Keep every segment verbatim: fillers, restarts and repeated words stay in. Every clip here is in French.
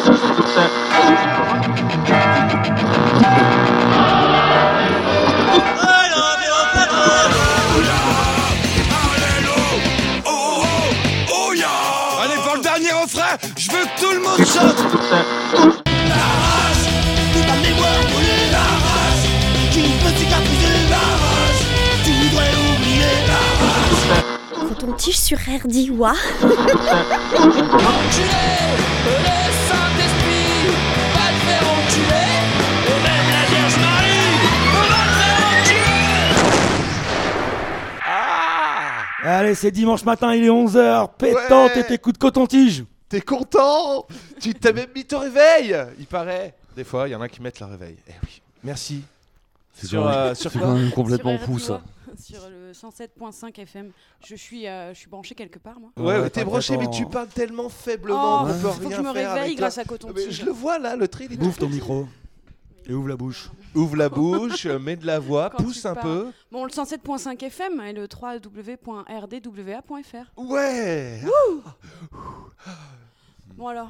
Allez, pour le dernier refrain, je veux que tout le monde chante. La rage, toute ma mémoire brûlée. La rage, qui ne peut cicatriser. La rage, tu voudrais oublier. La rage. Quand on tige sur R D, ouah. Enculé, le Saint-Esprit va te faire enculer. Et même la Vierge Marie va te faire enculer. Ah Allez, c'est dimanche matin, il est onze heures. Pétante Ouais. et t'écoutes Coton-Tige. T'es content? Tu t'as même mis ton réveil, il paraît. Des fois, il y en a qui mettent leur réveil. Eh oui, merci. C'est Sur, quand même- euh, sur c'est quoi quand même complètement Sur fou R D, ça. ouais. Sur le cent sept virgule cinq F M. Je suis, euh, je suis branché quelque part, moi. Ouais, Ouais, ouais, t'es t'inquiète, branché, mais on- tu parles tellement faiblement Oh, qu'on peut faut que rien je me faire réveille avec toi. grâce à Coton Mais Tige. je le vois là, le tri, il est Bouffe ton micro. Et ouvre la bouche. Ouvre la bouche, mets de la voix, Quand pousse tu un parles. peu. Bon, le cent sept virgule cinq F M et le w w w point r d w a point f r. Ouais. Bon alors,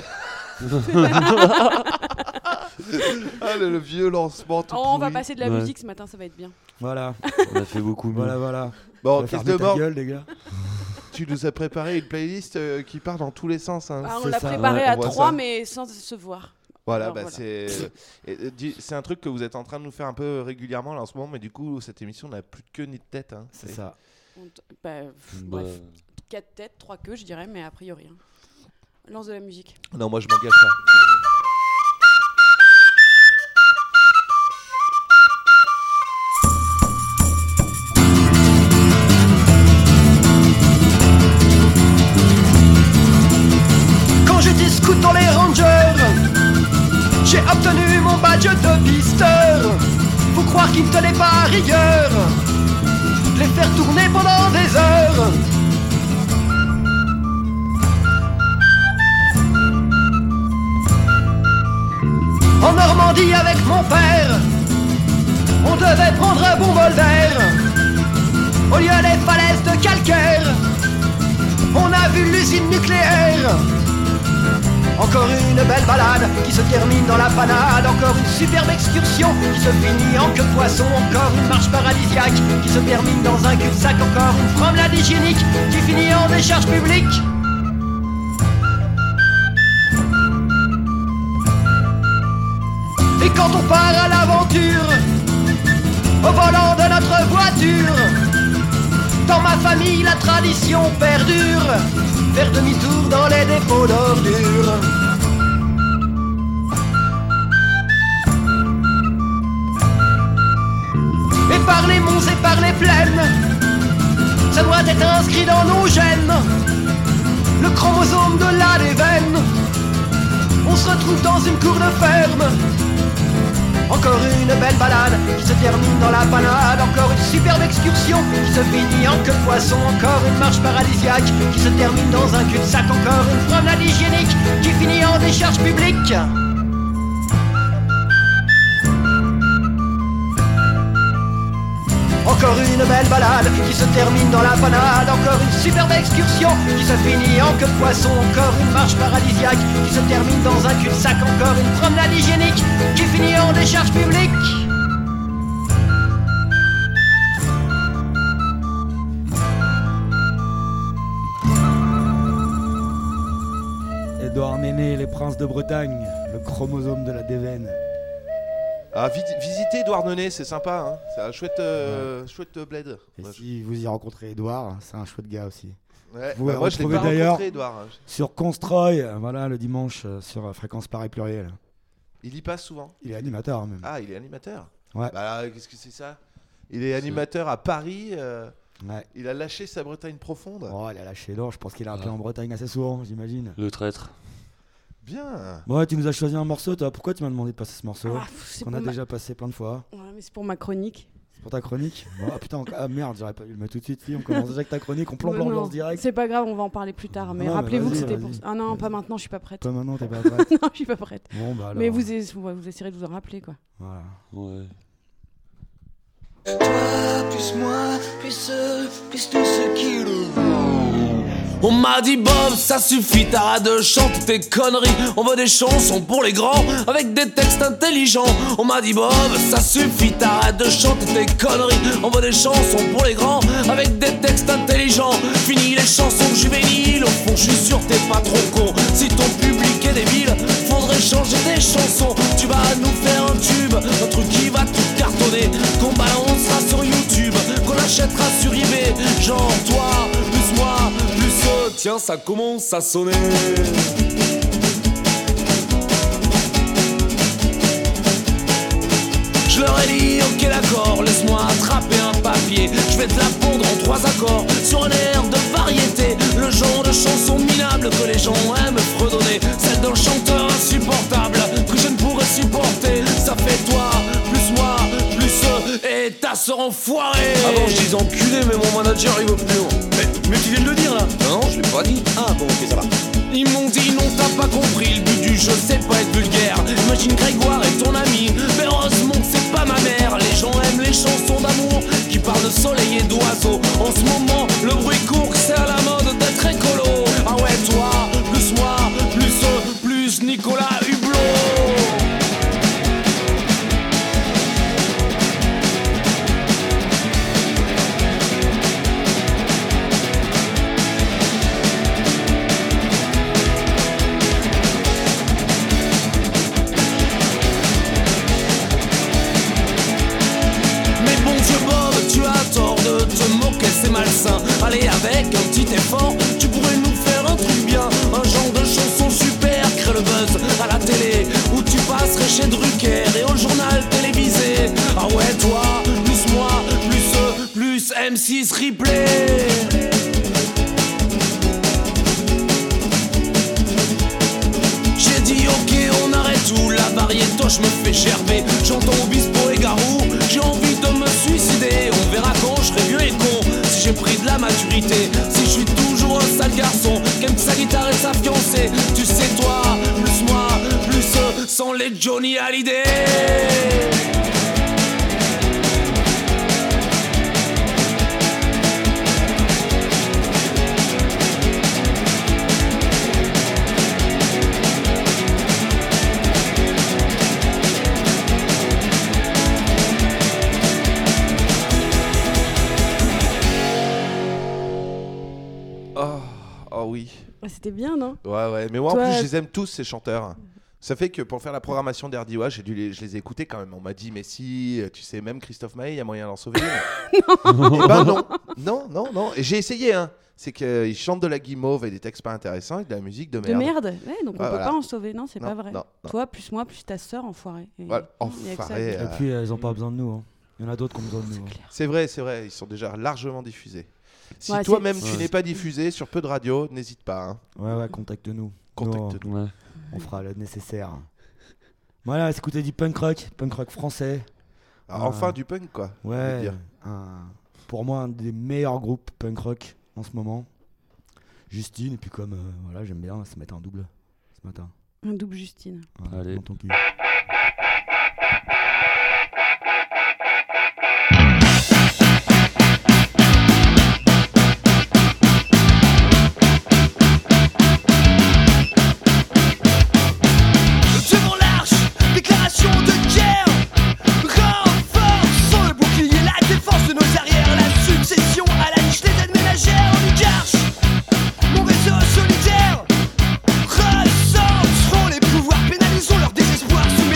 Ah, le, le vieux lancement tout oh, on va pourri. passer de la Ouais. musique ce matin, ça va être bien. Voilà, On a fait beaucoup mieux. voilà, voilà. Bon, On va fermer ta Christophe, gueule, les gars. tu nous as préparé une playlist euh, qui part dans tous les sens. Hein. Ah, on c'est l'a ça, préparé ouais, à on voit trois, ça. mais sans se voir. Voilà, Alors, bah, voilà. c'est et, euh, dis- c'est un truc que vous êtes en train de nous faire un peu régulièrement là, en ce moment, mais du coup, cette émission n'a plus de queue ni de tête. Hein. C'est ça. On t- bah, pff, Bah, bref, quatre têtes, trois queues, je dirais, mais a priori. Hein. Lance de la musique. Non, moi je m'engage pas. Quand j'étais scout dans les Rangers, j'ai obtenu mon badge de pisteur. Faut croire qu'ils ne tenaient pas à rigueur de les faire tourner pendant des heures. En Normandie avec mon père, on devait prendre un bon bol d'air. Au lieu des falaises de calcaire, on a vu l'usine nucléaire. Encore une belle balade qui se termine dans la panade. Encore une superbe excursion qui se finit en queue de poisson. Encore une marche paradisiaque qui se termine dans un cul-de-sac. Encore une promenade hygiénique qui finit en décharge publique. Et quand on part à l'aventure, au volant de notre voiture, dans ma famille la tradition perdure, faire demi-tour dans les dépôts d'ordures. Et par les monts et par les plaines, ça doit être inscrit dans nos gènes, le chromosome de l'A D V. On se retrouve dans une cour de ferme. Encore une belle balade qui se termine dans la panade. Encore une superbe excursion qui se finit en queue de poisson. Encore une marche paradisiaque qui se termine dans un cul-de-sac. Encore une promenade hygiénique qui finit en décharge publique. Encore une belle balade qui se termine dans la panade. Encore une superbe excursion qui se finit en queue de poisson. Encore une marche paradisiaque qui se termine dans un cul-de-sac. Encore une promenade hygiénique qui finit en décharge publique. Édouard Néné, les princes de Bretagne, le chromosome de la Déveine. Ah, vi- visitez Douarnenez, c'est sympa. Hein. C'est un chouette, euh, chouette bled. Et Ouais, si vous y rencontrez Édouard, c'est un chouette gars aussi. Ouais, Vous bah, le moi je l'ai retrouvez pas d'ailleurs rencontré, Edouard. hein. Sur Constroy, euh, voilà, le dimanche, euh, sur euh, Fréquence Paris Pluriel. Il y passe souvent. Il est animateur même. Ah, il est animateur. Ouais. Bah, qu'est-ce que c'est ça? Il est animateur à Paris. euh, Ouais. Il a lâché sa Bretagne profonde. Oh, il a lâché l'or, je pense qu'il est appelé Ah. en Bretagne assez souvent, j'imagine. Le traître. Bien. Bon, ouais, tu nous as choisi un morceau, toi. Pourquoi tu m'as demandé de passer ce morceau Ah, pff, c'est qu'on pour a ma- déjà passé plein de fois. Ouais, mais c'est pour ma chronique. C'est pour ta chronique. Bon, ah putain, on- ah merde, j'aurais pas dû le mettre tout de suite. Si, on commence déjà avec ta chronique, on plombe Mais non, l'ambiance direct. C'est pas grave, on va en parler plus tard. Mais Non, mais rappelez-vous que vas-y, c'était vas-y. pour. Ah non, pas maintenant, je suis pas prête. Toi maintenant, t'es pas prête. Non, je suis pas prête. Bon, bah alors. Mais vous, es- vous vous essaierez de vous en rappeler, quoi. Voilà. Ouais. Toi, plus moi, plus eux, plus tous ceux qui le On m'a dit Bob, ça suffit, t'arrêtes de chanter tes conneries. On veut des chansons pour les grands, avec des textes intelligents. On m'a dit Bob, ça suffit, t'arrêtes de chanter tes conneries. On veut des chansons pour les grands, avec des textes intelligents. Fini les chansons juvéniles, au fond je suis sûr t'es pas trop con. Si ton public est débile, faudrait changer des chansons. Tu vas nous faire un tube, un truc qui va tout cartonner, qu'on balancera sur YouTube, qu'on achètera sur eBay. Genre toi, plus moi, plus eux. Tiens, ça commence à sonner. Je leur ai dit ok d'accord, laisse-moi attraper un papier. Je vais te la pondre en trois accords sur un air de variété. Le genre de chanson minable que les gens aiment fredonner. Celle d'un chanteur insupportable que je ne pourrais supporter. Ça fait toi, plus moi, plus eux et ta sœur enfoirée. Avant je disais enculé mais mon manager il veut plus loin. Mais, mais tu viens de le dire là. Non, non je l'ai pas dit. Ah bon ok ça va. Ils m'ont dit non t'as pas compris, le but du jeu c'est pas être vulgaire. Imagine Grégoire est ton ami, mais heureusement que c'est pas ma mère. Les gens aiment les chansons d'amour qui parlent de soleil et d'oiseaux. En ce moment le bruit court que c'est à la mode d'être écolo. Ah ouais toi, plus moi, plus eux, plus Nicolas Hublot. C'est malsain, allez avec un petit effort, tu pourrais nous faire un truc bien. Un genre de chanson super, crée le buzz à la télé, où tu passerais chez Drucker et au journal télévisé. Ah ouais toi, plus moi, plus eux, plus M six replay. J'ai dit ok on arrête tout, la variétoche me fait gerber. J'entends Obispo et Garou, j'ai envie de me suicider. On verra quand je serai vieux et con, si j'ai pris de la maturité, si je suis toujours un sale garçon qui aime sa guitare et sa fiancée. Tu sais toi, plus moi, plus eux, sans les Johnny Hallyday. Oh oui. C'était bien, non? Ouais, ouais. Mais moi, Toi, en plus, je les aime tous, ces chanteurs. Ça fait que pour faire la programmation d'R D I W A, j'ai dû les, je les ai écoutés quand même. On m'a dit, mais si, tu sais, même Christophe Maé, il y a moyen d'en sauver une. Et ben non. Non, non, non. Et j'ai essayé, hein. C'est qu'ils chantent de la guimauve et des textes pas intéressants et de la musique de merde. De merde. Ouais, donc on Ouais, peut voilà. pas en sauver. Non, c'est Non, pas vrai. non, non. Toi, plus moi, plus ta sœur, enfoiré. Et... Voilà, non, il y a que ça. enfoiré, Et euh, puis elles ont pas besoin de nous. Hein. Il y en a d'autres qui ont besoin de nous. C'est hein. clair. C'est vrai, c'est vrai. Ils sont déjà largement diffusés. Si Ouais, toi-même c'est- tu Ouais. n'es pas diffusé sur peu de radio, n'hésite pas. Hein. Ouais, ouais, contacte-nous. Contacte-nous. Nous, Ouais. on fera le nécessaire. Voilà, écoutez du punk rock, punk rock français. Alors, Ouais. enfin du punk, quoi. j'ai envie de Ouais, dire. un- pour moi, un des meilleurs groupes punk rock en ce moment. Justine, et puis comme euh, voilà, j'aime bien se mettre un double ce matin. Un double Justine. Voilà, Allez. dans ton cul. Devant l'arche, déclaration de guerre. Renforçons le bouclier, la défense de nos arrières. La succession à la niche, les aides ménagères, oligarches. Mon réseau solitaire. Recentrons les pouvoirs, pénalisons leur désespoir. Soumettons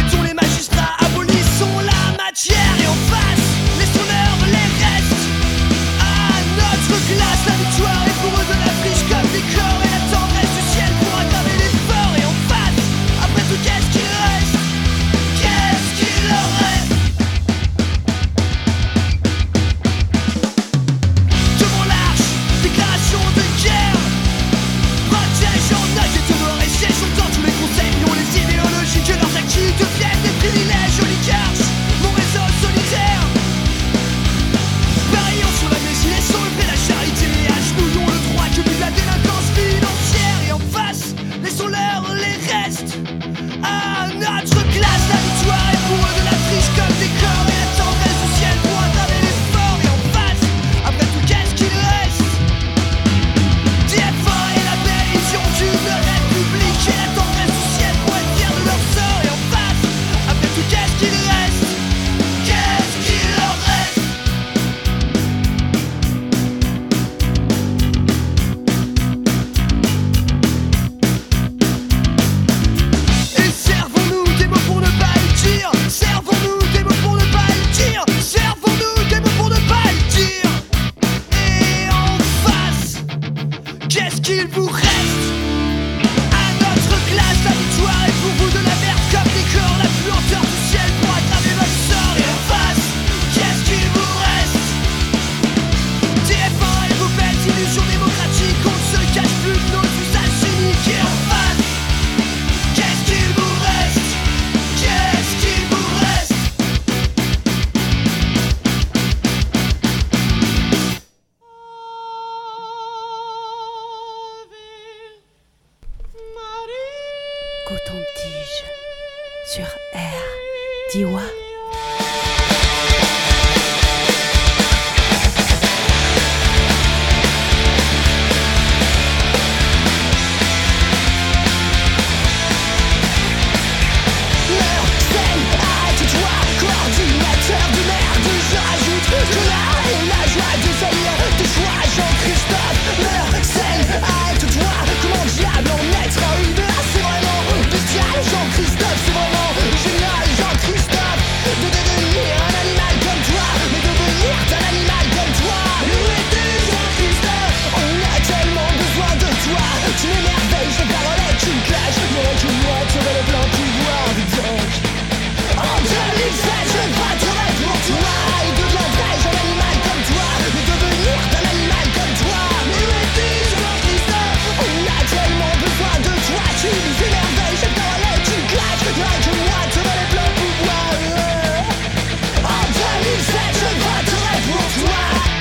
qu'il vous reste à notre classe? La victoire est pour vous de la merde comme des corps, la puanteur du ciel pour aggraver votre sort. Et en face, qu'est-ce qu'il vous reste? T F un et vos belles illusions démocratiques, on ne se cache plus de nos usages cyniques. Et en face, qu'est-ce qu'il vous reste? Qu'est-ce qu'il vous reste? Coton-tige sur R D I W A. Coordinateur de merde, je rajoute que l'art et la joie de salir de joie. Jean-Christophe, l'heure, celle, arrête-toi. Comment diable en être arrivé là? C'est vraiment bestial. Jean-Christophe, c'est vraiment génial. Jean-Christophe, de devenir un animal comme toi, mais devenir un animal comme toi. Où es-tu, Jean-Christophe? On a tellement besoin de toi. Tu m'émerveilles, je parole, tu me clashes. Mais que moi, tu aurais le plein pouvoir de dingue. En deux mille sept, je voterai pour toi. Et deviendrai-je un animal comme toi, mais devenir un animal comme toi. Mais où es-tu, Jean-Christophe? On a tellement besoin de toi. Tu nous émerveilles, je parole, tu me clashes. Rien que moi, tu aurais le plein pouvoir. En deux mille sept, je voterai pour toi.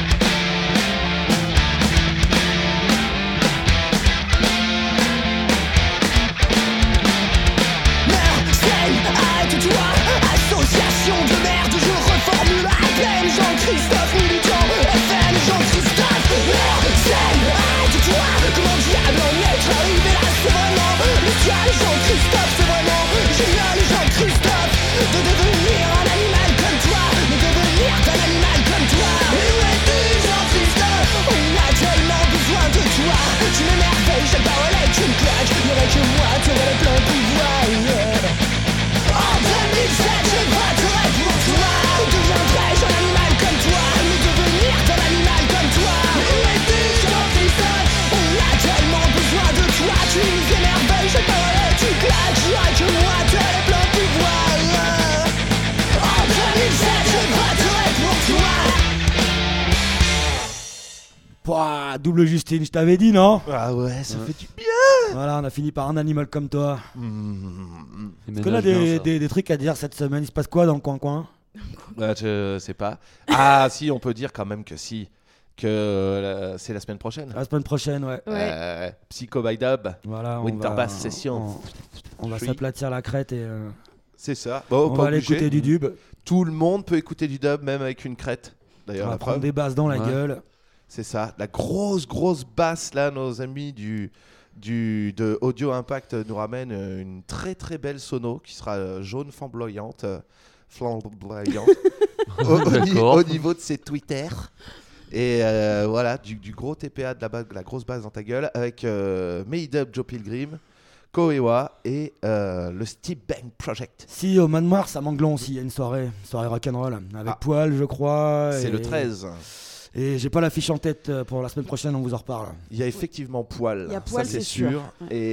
Arrête-toi, association de merde, je reformule à peine. Jean-Christophe militant, F M, Jean-Christophe, merde, scène, arrête-toi. Comment diable en être arrivé là? C'est vraiment bestial. Jean-Christophe, c'est vraiment génial. Jean-Christophe, de devenir un animal comme toi, mais devenir un animal comme toi. Mais où es-tu, Jean-Christophe? On a tellement besoin de toi. Tu m'émerveilles, j'ai parole et tu me claques. Y'aurait que moi, tu aurais le plein pouvoir, yeah. En deux mille sept, je voterai pour toi. Deviendrai-je un animal comme toi, mais devenir un animal comme toi. Mais où es-tu, Jean-Christophe? On a tellement besoin de toi. Tu nous émerveilles, je parle, tu claques. Rien que moi, tu as le plein pouvoir. En deux mille sept, je voterai pour toi. Pouah, double Justine, je t'avais dit, non? Ah ouais, ça fait du bien. Voilà, on a fini par un animal comme toi. Mmh. Est-ce qu'on a des, des, des trucs à dire cette semaine? Il se passe quoi dans le coin-coin? Bah, je sais pas. Ah si, on peut dire quand même que si. Que euh, c'est la semaine prochaine. La semaine prochaine, ouais. Ouais. Euh, Psycho by Dub, Voilà, on Winter va, Bass Session. On, on va Oui. s'aplatir la crête et euh, C'est ça. Bon, on pas va aller obligé. écouter du dub. Tout le monde peut écouter du dub, même avec une crête. On D'ailleurs, va la prendre preuve. des basses dans la Ouais. gueule. C'est ça. La grosse, grosse basse, là, nos amis du, du, de Audio Impact nous ramènent euh, une très, très belle sono qui sera euh, jaune flamboyante. euh, flamboyante. au, au ni- D'accord. au niveau de ses Twitter. Et euh, voilà, du, du gros T P A, de la, ba- la grosse base dans ta gueule, avec euh, Made-Up Joe Pilgrim, Koewa et euh, le Steve Bang Project. Si, au mois de mars, à Manglon aussi, il y a une soirée, une soirée rock'n'roll, avec Ah. Poil, je crois. C'est et- le treize. Et j'ai pas l'affiche en tête euh, pour la semaine prochaine, on vous en reparle. Il y a effectivement Poil, Il y a Poil, ça c'est c'est sûr. sûr.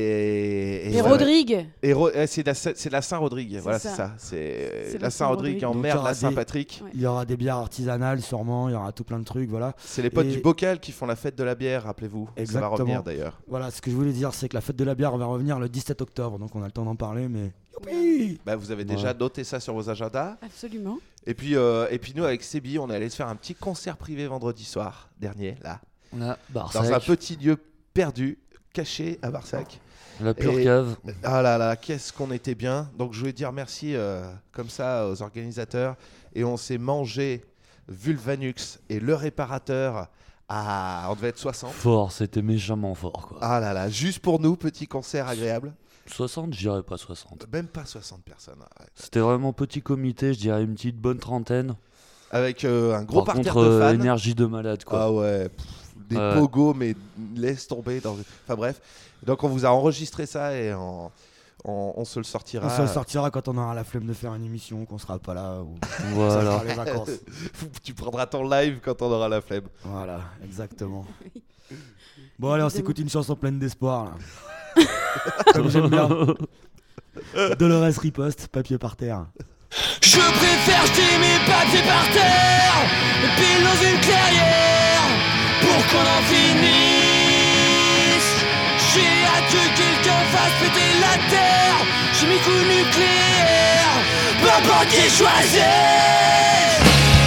Et, Et Rodrigue. Et Ro- euh, c'est la, c'est la Saint-Rodrigue, voilà, c'est ça. ça. C'est C'est la la Saint-Rodrigue Saint-Rodrigue. en Donc, il y mer, aura la des- Saint-Patrick. Ouais. Il y aura des bières artisanales sûrement, il y aura tout plein de trucs, voilà. C'est les potes Et- du bocal qui font la fête de la bière, rappelez-vous. Ça va Exactement. revenir d'ailleurs. Voilà, ce que je voulais dire, c'est que la fête de la bière va revenir le dix-sept octobre, donc on a le temps d'en parler, mais... Youpi Bah, vous avez déjà Ouais. noté ça sur vos agendas. Absolument. Et puis, euh, et puis nous, avec Sébi, on est allé se faire un petit concert privé vendredi soir dernier, là. Là, Dans un Barsac, petit lieu perdu, caché à Barsac. la pure Et- cave. Ah là là, qu'est-ce qu'on était bien. Donc je voulais dire merci euh, comme ça aux organisateurs. Et on s'est mangé Vulvanux et le réparateur à... On devait être soixante. Fort, c'était méchamment fort quoi. Ah là là, juste pour nous, petit concert agréable. soixante, je dirais pas soixante. Même pas soixante personnes. Ouais. C'était vraiment petit comité, je dirais une petite bonne trentaine. Avec euh, un gros Par parterre contre, de euh, fans. énergie de malade quoi. Ah ouais, pff, des Ouais. pogos, mais laisse tomber. Dans... Enfin bref. Donc on vous a enregistré ça et en... On, on se le sortira. On se le sortira quand on aura la flemme de faire une émission, qu'on sera pas là. Ou... Voilà. Ça sera les vacances. Tu prendras ton live quand on aura la flemme. Voilà, exactement. Bon, allez, on s'écoute une chanson pleine d'espoir, là. Comme j'aime bien. Dolores Riposte, papier par terre. Je préfère jeter mes papiers par terre, pile dans une clairière, pour qu'on en finisse. J'ai hâte que quelqu'un fasse péter la terre. J'ai mes coups nucléaires, peu importe qui choisit.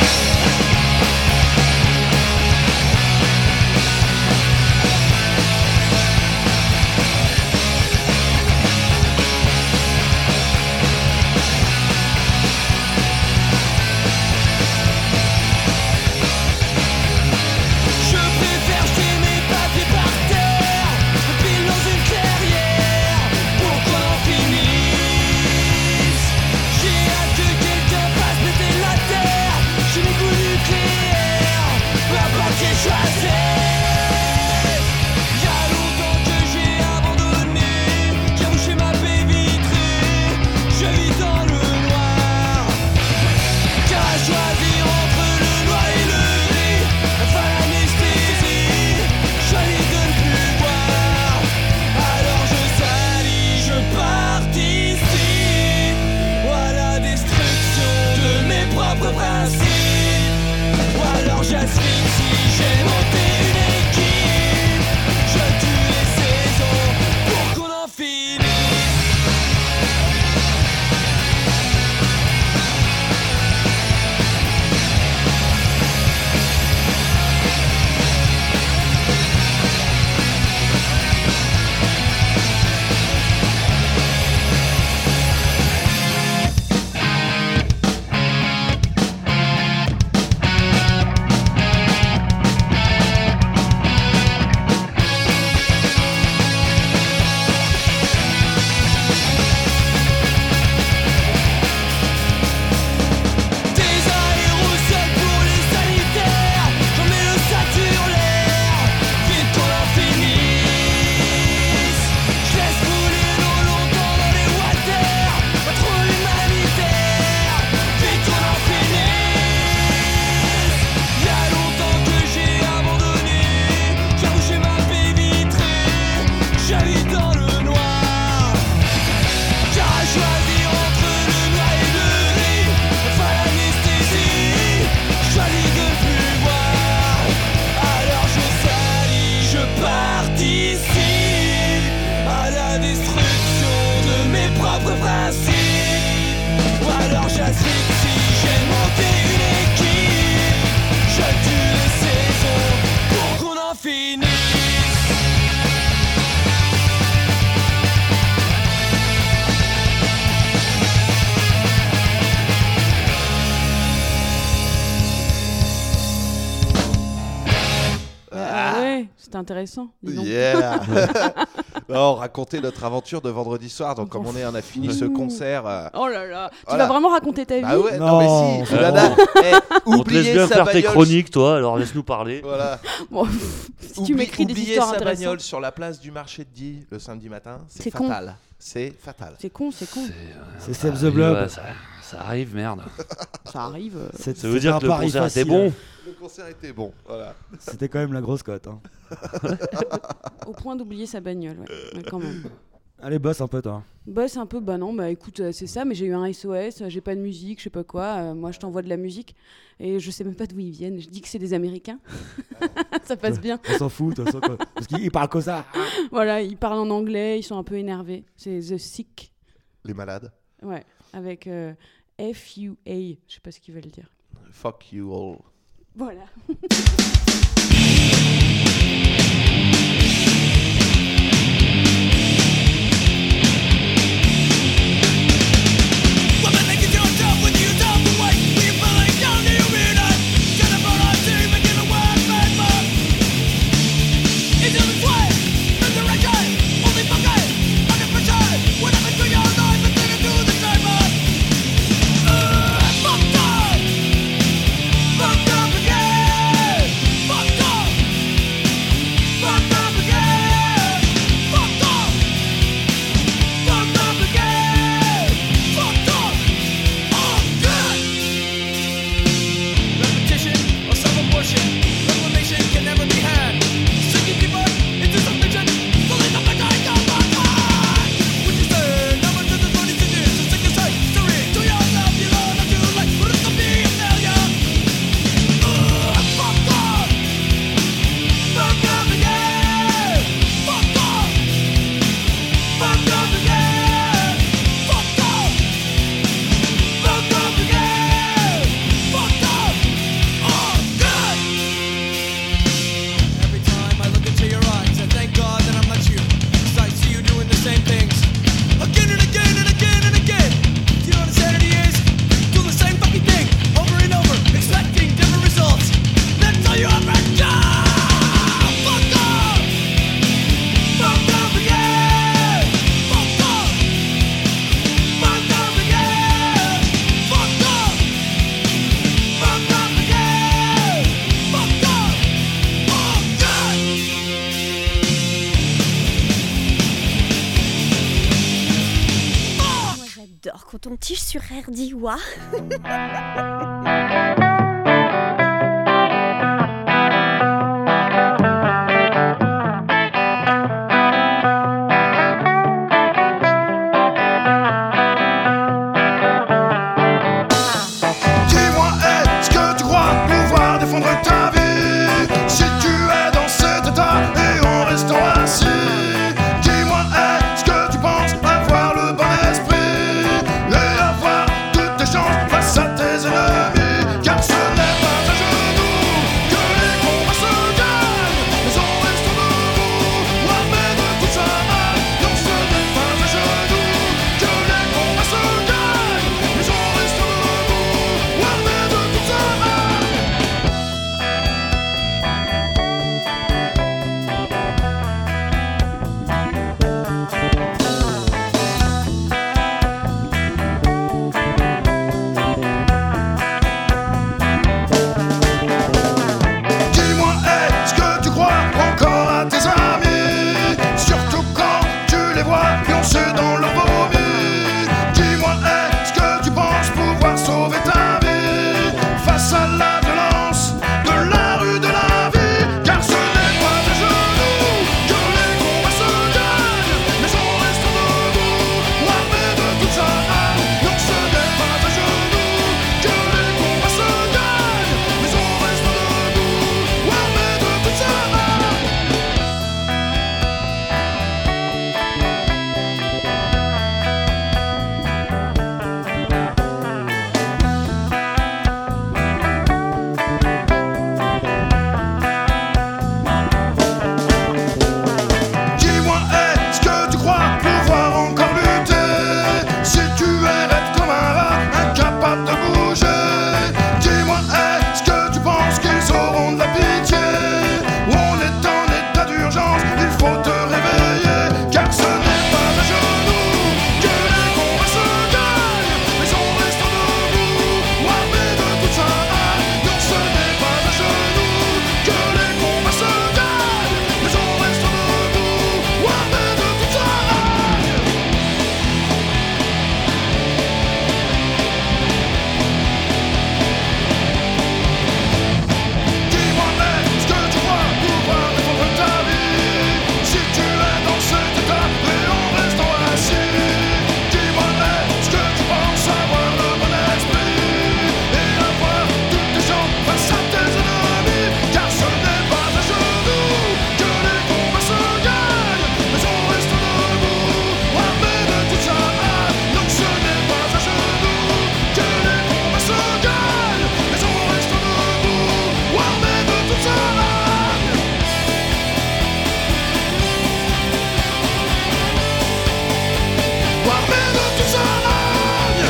C'était intéressant. Yeah. Non, raconter notre aventure de vendredi soir. Donc, comme on est, on a fini ce concert. Euh... Oh là là, tu voilà. vas vraiment raconter ta vie? Bah ouais, non, non mais si. Euh, Nana, hey, on te laisse bien faire tes bagnole... chroniques, toi. Alors laisse-nous parler. Voilà. Bon, si tu m'écris des histoires sa intéressantes. bagnole sur la place du marché de Die le samedi matin, c'est, C'est fatal. C'est fatal. C'est con, c'est con. C'est Save the Blob. Ouais, ça, ça arrive, merde. Ça arrive. euh. C'est- Ça veut c'est dire un que le pari concert était facile. bon. Le concert était bon. Voilà. C'était quand même la grosse cote. Hein. Au point d'oublier sa bagnole, ouais. Ouais, quand même. Allez, bosse un peu, toi. Boss un peu, bah non, bah écoute, euh, c'est ça, mais j'ai eu un S O S, euh, j'ai pas de musique, je sais pas quoi, euh, moi je t'envoie de la musique, et je sais même pas d'où ils viennent, je dis que c'est des Américains, ça passe bien. On s'en fout, de toute façon, quoi. Parce qu'ils parlent que ça. Voilà, ils parlent en anglais, ils sont un peu énervés, c'est The Sick, Les malades. ouais, avec euh, F U A, je sais pas ce qu'ils veulent dire. Fuck you all. Voilà. Fuck J'adore quand on tige sur R D I. Dis-moi, est-ce que tu crois pouvoir défendre ta vie si tu es dans cet état et en restant assis? Dis-moi, est-ce que tu penses avoir le bon esprit et avoir toutes tes chances face à tes ennemis? Car ce n'est pas à genoux que les combats se gagnent, mais en restant debout, armés de toute sa âme. Non, ce n'est pas à genoux que les combats se gagnent, mais en restant debout, armés de toute sa âme. Dis-moi, est-ce que tu crois encore à tes amis, surtout quand tu les vois pioncer dans leur vomi? Dis-moi, est-ce que tu penses pouvoir sauver ta vie face à la violence de la rue, de la vie? Car ce n'est pas à genoux que les combats se gagnent, mais en restant debout, armés de toute sa âme. Non, ce n'est pas à genoux que les combats se gagnent, mais en restant debout, armés de toute sa âme. Dis-moi, est-ce que tu crois pouvoir encore lutter si tu es raide comme un rat, incapable de bouger? Dis-moi, est-ce que tu penses qu'ils auront de la pitié? On est en état d'urgence, il faut te réveiller, car ce n'est pas à genoux que les combats se gagnent, mais en restant debout, armés de toute sa âme. Non, ce n'est pas à genoux que les combats se gagnent, mais en restant debout, armés de toute sa âme. Dis-moi, est-ce que tu crois pouvoir défendre ta vie si tu es dans cet état et en restant assis? Dis-moi, est-ce que tu penses avoir le bon esprit et avoir toutes tes chances face à tes ennemis? Car ce n'est pas à genoux que les combats se gagnent, mais en restant debout, armés de toute sa âme. Non, ce n'est pas à genoux que les combats se gagnent, mais en restant debout, armés de toute sa âme. Armés de toute sa âme.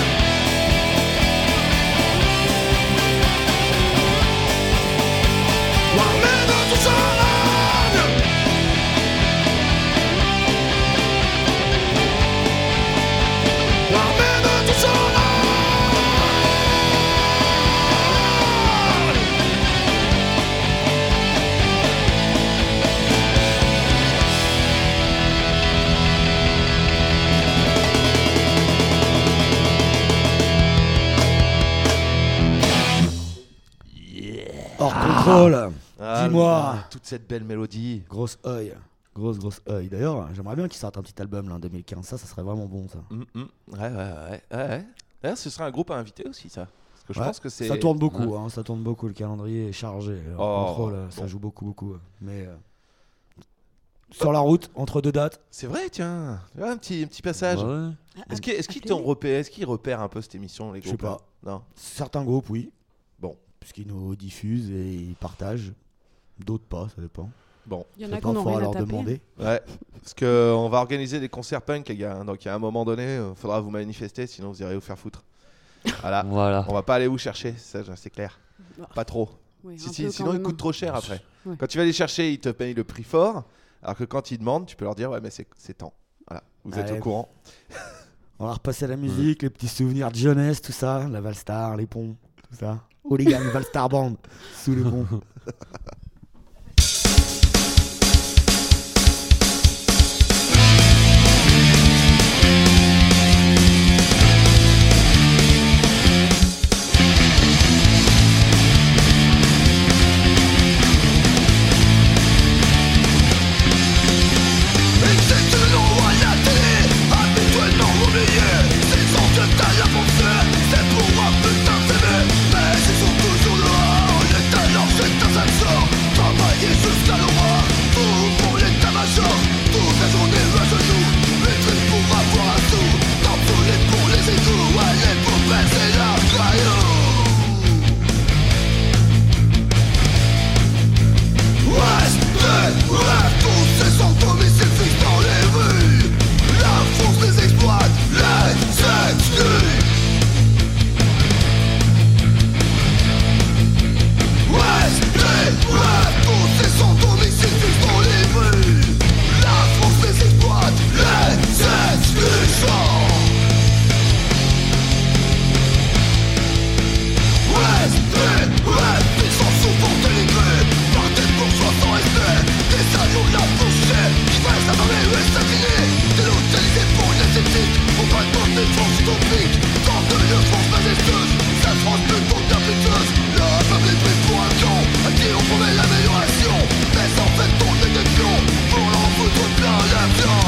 Armés de toute sa âme. Armés de toute sa âme. Hors contrôle. Ah, Dis-moi. là, toute cette belle mélodie. Grosse œil. Grosse, grosse œil. D'ailleurs, j'aimerais bien qu'ils sortent un petit album là en deux mille quinze. Ça, ça serait vraiment bon ça. Mm, mm. Ouais, ouais, ouais, ouais, ouais. D'ailleurs, ce serait un groupe à inviter aussi, ça. Parce que je Ouais, pense que c'est. ça tourne beaucoup, hein, ça tourne beaucoup. Le calendrier est chargé. Hors Oh, contrôle, ça bon. joue beaucoup, beaucoup. Mais euh, sur la route, entre deux dates. C'est vrai, tiens. Ouais, un petit, un petit passage. Ouais. Est-ce qu'ils est-ce qu'ils Appelez-les. t'ont repéré, est-ce qu'ils repèrent un peu cette émission, les Je sais groupes pas. là Non. Certains groupes, oui. Bon. Puisqu'ils nous diffusent et ils partagent. D'autres pas, ça dépend. Bon. Il y en Ça a dépend, qu'on faudra aurait leur à taper. demander. Ouais. Parce que on va organiser des concerts punk, les gars. Donc, à un moment donné, il faudra vous manifester, sinon vous irez vous faire foutre. Voilà. Voilà. On va pas aller vous chercher, ça, c'est clair. Bah, Pas trop. ouais, Si, un si, peu sinon quand ils même. coûtent trop cher après. Ouais. Quand tu vas les chercher, ils te payent le prix fort. Alors que quand ils demandent, tu peux leur dire ouais mais c'est c'est tant. Voilà, vous êtes Allez. au courant. On va repasser la musique, les petits souvenirs de jeunesse, tout ça. La Valstar, les ponts, tout ça. Hooligan, Valstar Band, sous les ponts. Où est les poubelles et la caillou? Ouest, est, ouest, tous ces sans domicile fixes dans les rues. La force les exploite, les exclut. Ouest, est, ouest, tous ces sans domicile fixes dans les rues. La force les exploite, les exclut. Ouest, est, ouest, ils sont souvent dénigrés par des bourgeois sans respect. Des salauds de la fourchette qui veulent s'amarrer et s'affiner. Délocalisés pour une esthétique, pour pas de des forces utopiques. Tant de lieux France majestueuse, cette France plus toute impétueuse. Le peuple est pris pour un con, à qui on promet l'amélioration. Mais en fait tourner des pions, pour l'en foutre plein l'avion.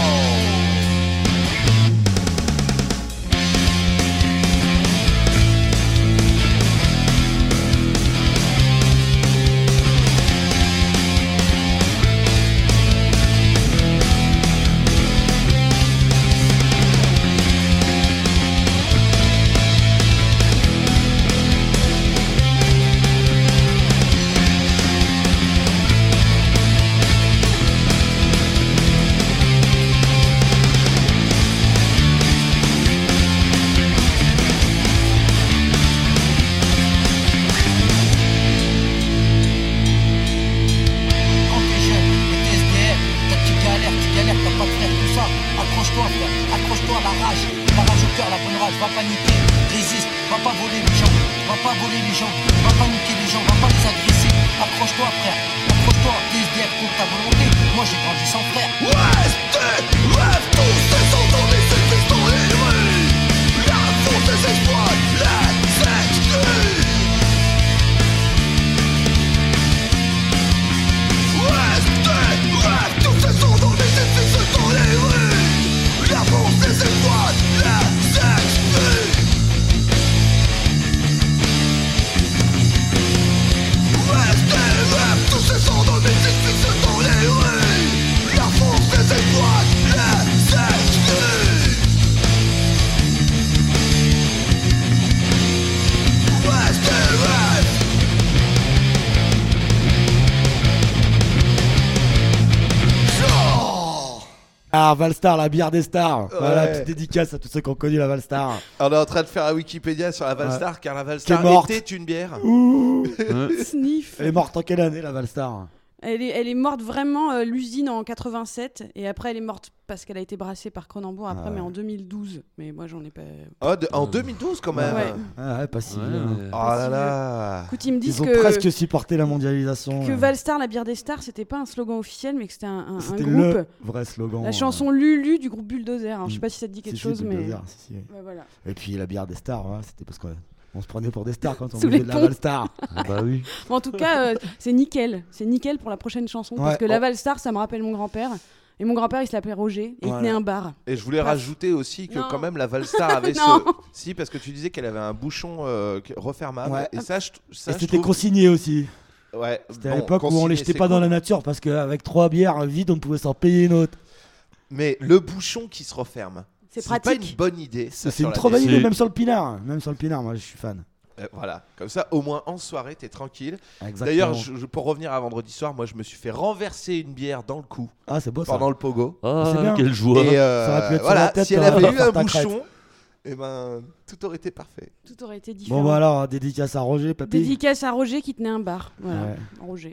Ah, Valstar, la bière des stars. Ouais. Voilà, petite dédicace à tous ceux qui ont connu la Valstar. On est en train de faire un Wikipédia sur la Valstar, ouais. Car la Valstar était une bière. Ouh. Sniff. Elle est morte en quelle année, la Valstar? Elle est, elle est morte vraiment, euh, l'usine en quatre-vingt-sept, et après elle est morte parce qu'elle a été brassée par Cronenbourg après, ah ouais. mais en deux mille douze. Mais moi j'en ai pas. Oh, de, en deux mille douze quand même. Ouais. Ah ouais, pas si. Ouais, hein. mais... Oh là là. Écoute, ils me disent ils ont que presque supporté la mondialisation. Que ouais. Valstar, la bière des stars, c'était pas un slogan officiel, mais que c'était un, un, c'était un groupe. Le vrai slogan. La chanson Lulu du groupe Bulldozer. Alors, je sais pas si ça te dit quelque si, chose, si, mais. Bulldozer, si, si. Ouais, voilà. Et puis la bière des stars, ouais, c'était parce que. On se prenait pour des stars quand on Sous faisait les de ponts. la Valstar. Ah bah oui. Bon, en tout cas, euh, c'est nickel. C'est nickel pour la prochaine chanson. Ouais. Parce que Oh. la Valstar, ça me rappelle mon grand-père. Et mon grand-père, il s'appelait Roger. Et Voilà. il tenait un bar. Et je voulais Bref. rajouter aussi que Non. quand même la Valstar avait ce. Non. Si, parce que tu disais qu'elle avait un bouchon euh, refermable. Ouais. Et ça, je, ça, Et je c'était trouve... consigné aussi. Ouais. C'était bon, à l'époque où on consigné, les jetait c'est pas cool. dans la nature parce qu'avec trois bières vides, on pouvait s'en payer une autre. Mais le bouchon qui se referme, C'est c'est pas pratique. une bonne idée. ça, C'est sur une la trop bonne bière. idée, C'est- même sur le pinard. Même sur le pinard, moi je suis fan. Euh, voilà, comme ça, au moins en soirée, t'es tranquille. Exactement. D'ailleurs, je- je- pour revenir à vendredi soir, moi je me suis fait renverser une bière dans le cou Ah, c'est beau ça. pendant le pogo. Ah, C'est bien. quelle joie. Et euh, Ça aurait pu être sur voilà, la tête, si elle t'aurais avait pas eu faire un ta crête. bouchon, et ben tout aurait été parfait. Tout aurait été différent. Bon, bah alors, dédicace à Roger, papy. Dédicace à Roger qui tenait un bar. Voilà. Ouais. Roger.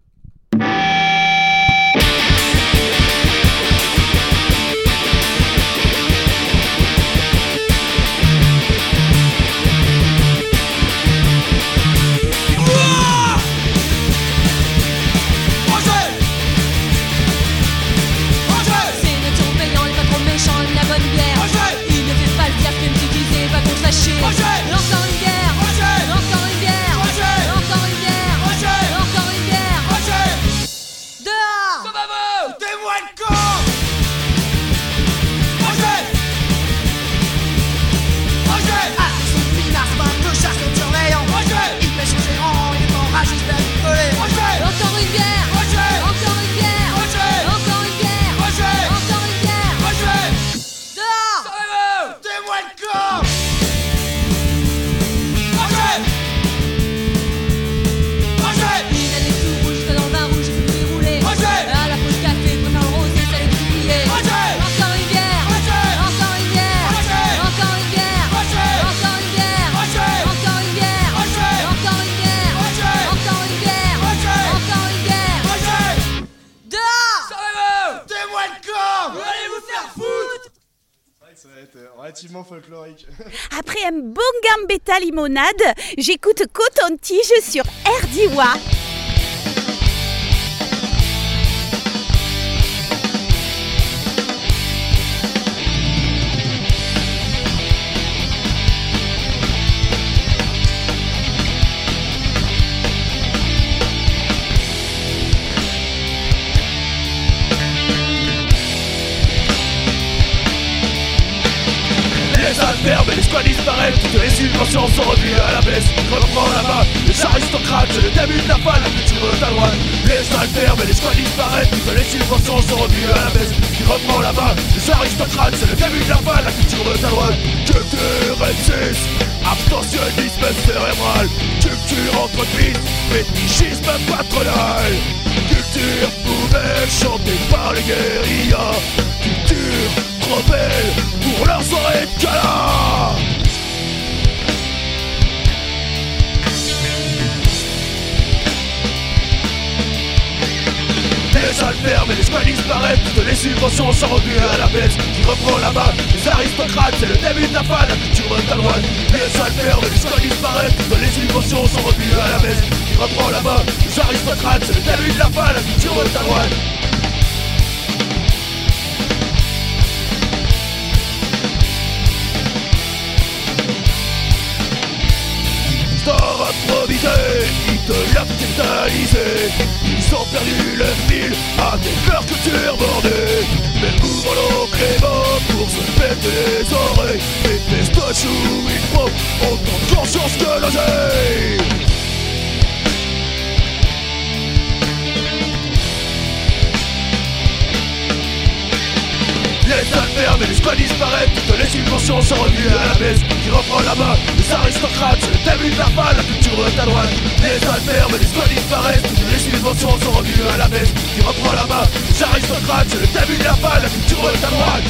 C'est le tour payant, il va trop méchant, il a bonne bière. Il ne fait pas le dire qu'il me disait, va contre lâcher. Encore une bière, encore une bière, encore une bière, encore une bière. moment folklorique. Après un bon gambetta limonade, j'écoute Coton-Tige sur R D I W A. Les alpères, mais les squats disparaissent, toutes les subventions sont revues à la baisse. Reprends la main, les aristocrates, c'est le début de la fin, la culture de ta droite. Les alpères, mais les squats disparaissent, toutes les subventions sont revues à la baisse. Tu reprends la main, les aristocrates, c'est le début de la fin, la culture de ta droite. Culture six, abstentionnisme cérébral. Culture entreprise, fétichisme patronal. Culture poubelle, chantée par les guérillas. Culture trop belle pour leur soirée de gala. Les alpères, mais les squats disparaissent, toutes les subventions sont revues à la baisse. Tu reprends la main, les aristocrates, c'est le début de la fin, la culture de ta droite. Les alpères, mais les squats disparaissent, toutes les subventions sont revues à la baisse. Tu reprends la main, les aristocrates, c'est le début de la fin, la culture de ta droite. Store improvisé, ils te l'ont cristallisé. Ils ont perdu le fil avec leur culture bordée. Mais pour l'eau pour se péter les oreilles. Et les stoches ou ils font autant de conscience que l'oseille. Les alpères, mais les squats disparaissent, toutes les subventions sont revues à la baisse. Qui reprend la main, les aristocrates, c'est le début de la fin, la culture de ta droite. Les alpères, mais les squats disparaissent, toutes les subventions sont revues à la baisse. Qui reprend la main, les aristocrates, c'est le début de la fin, la culture de ta droite.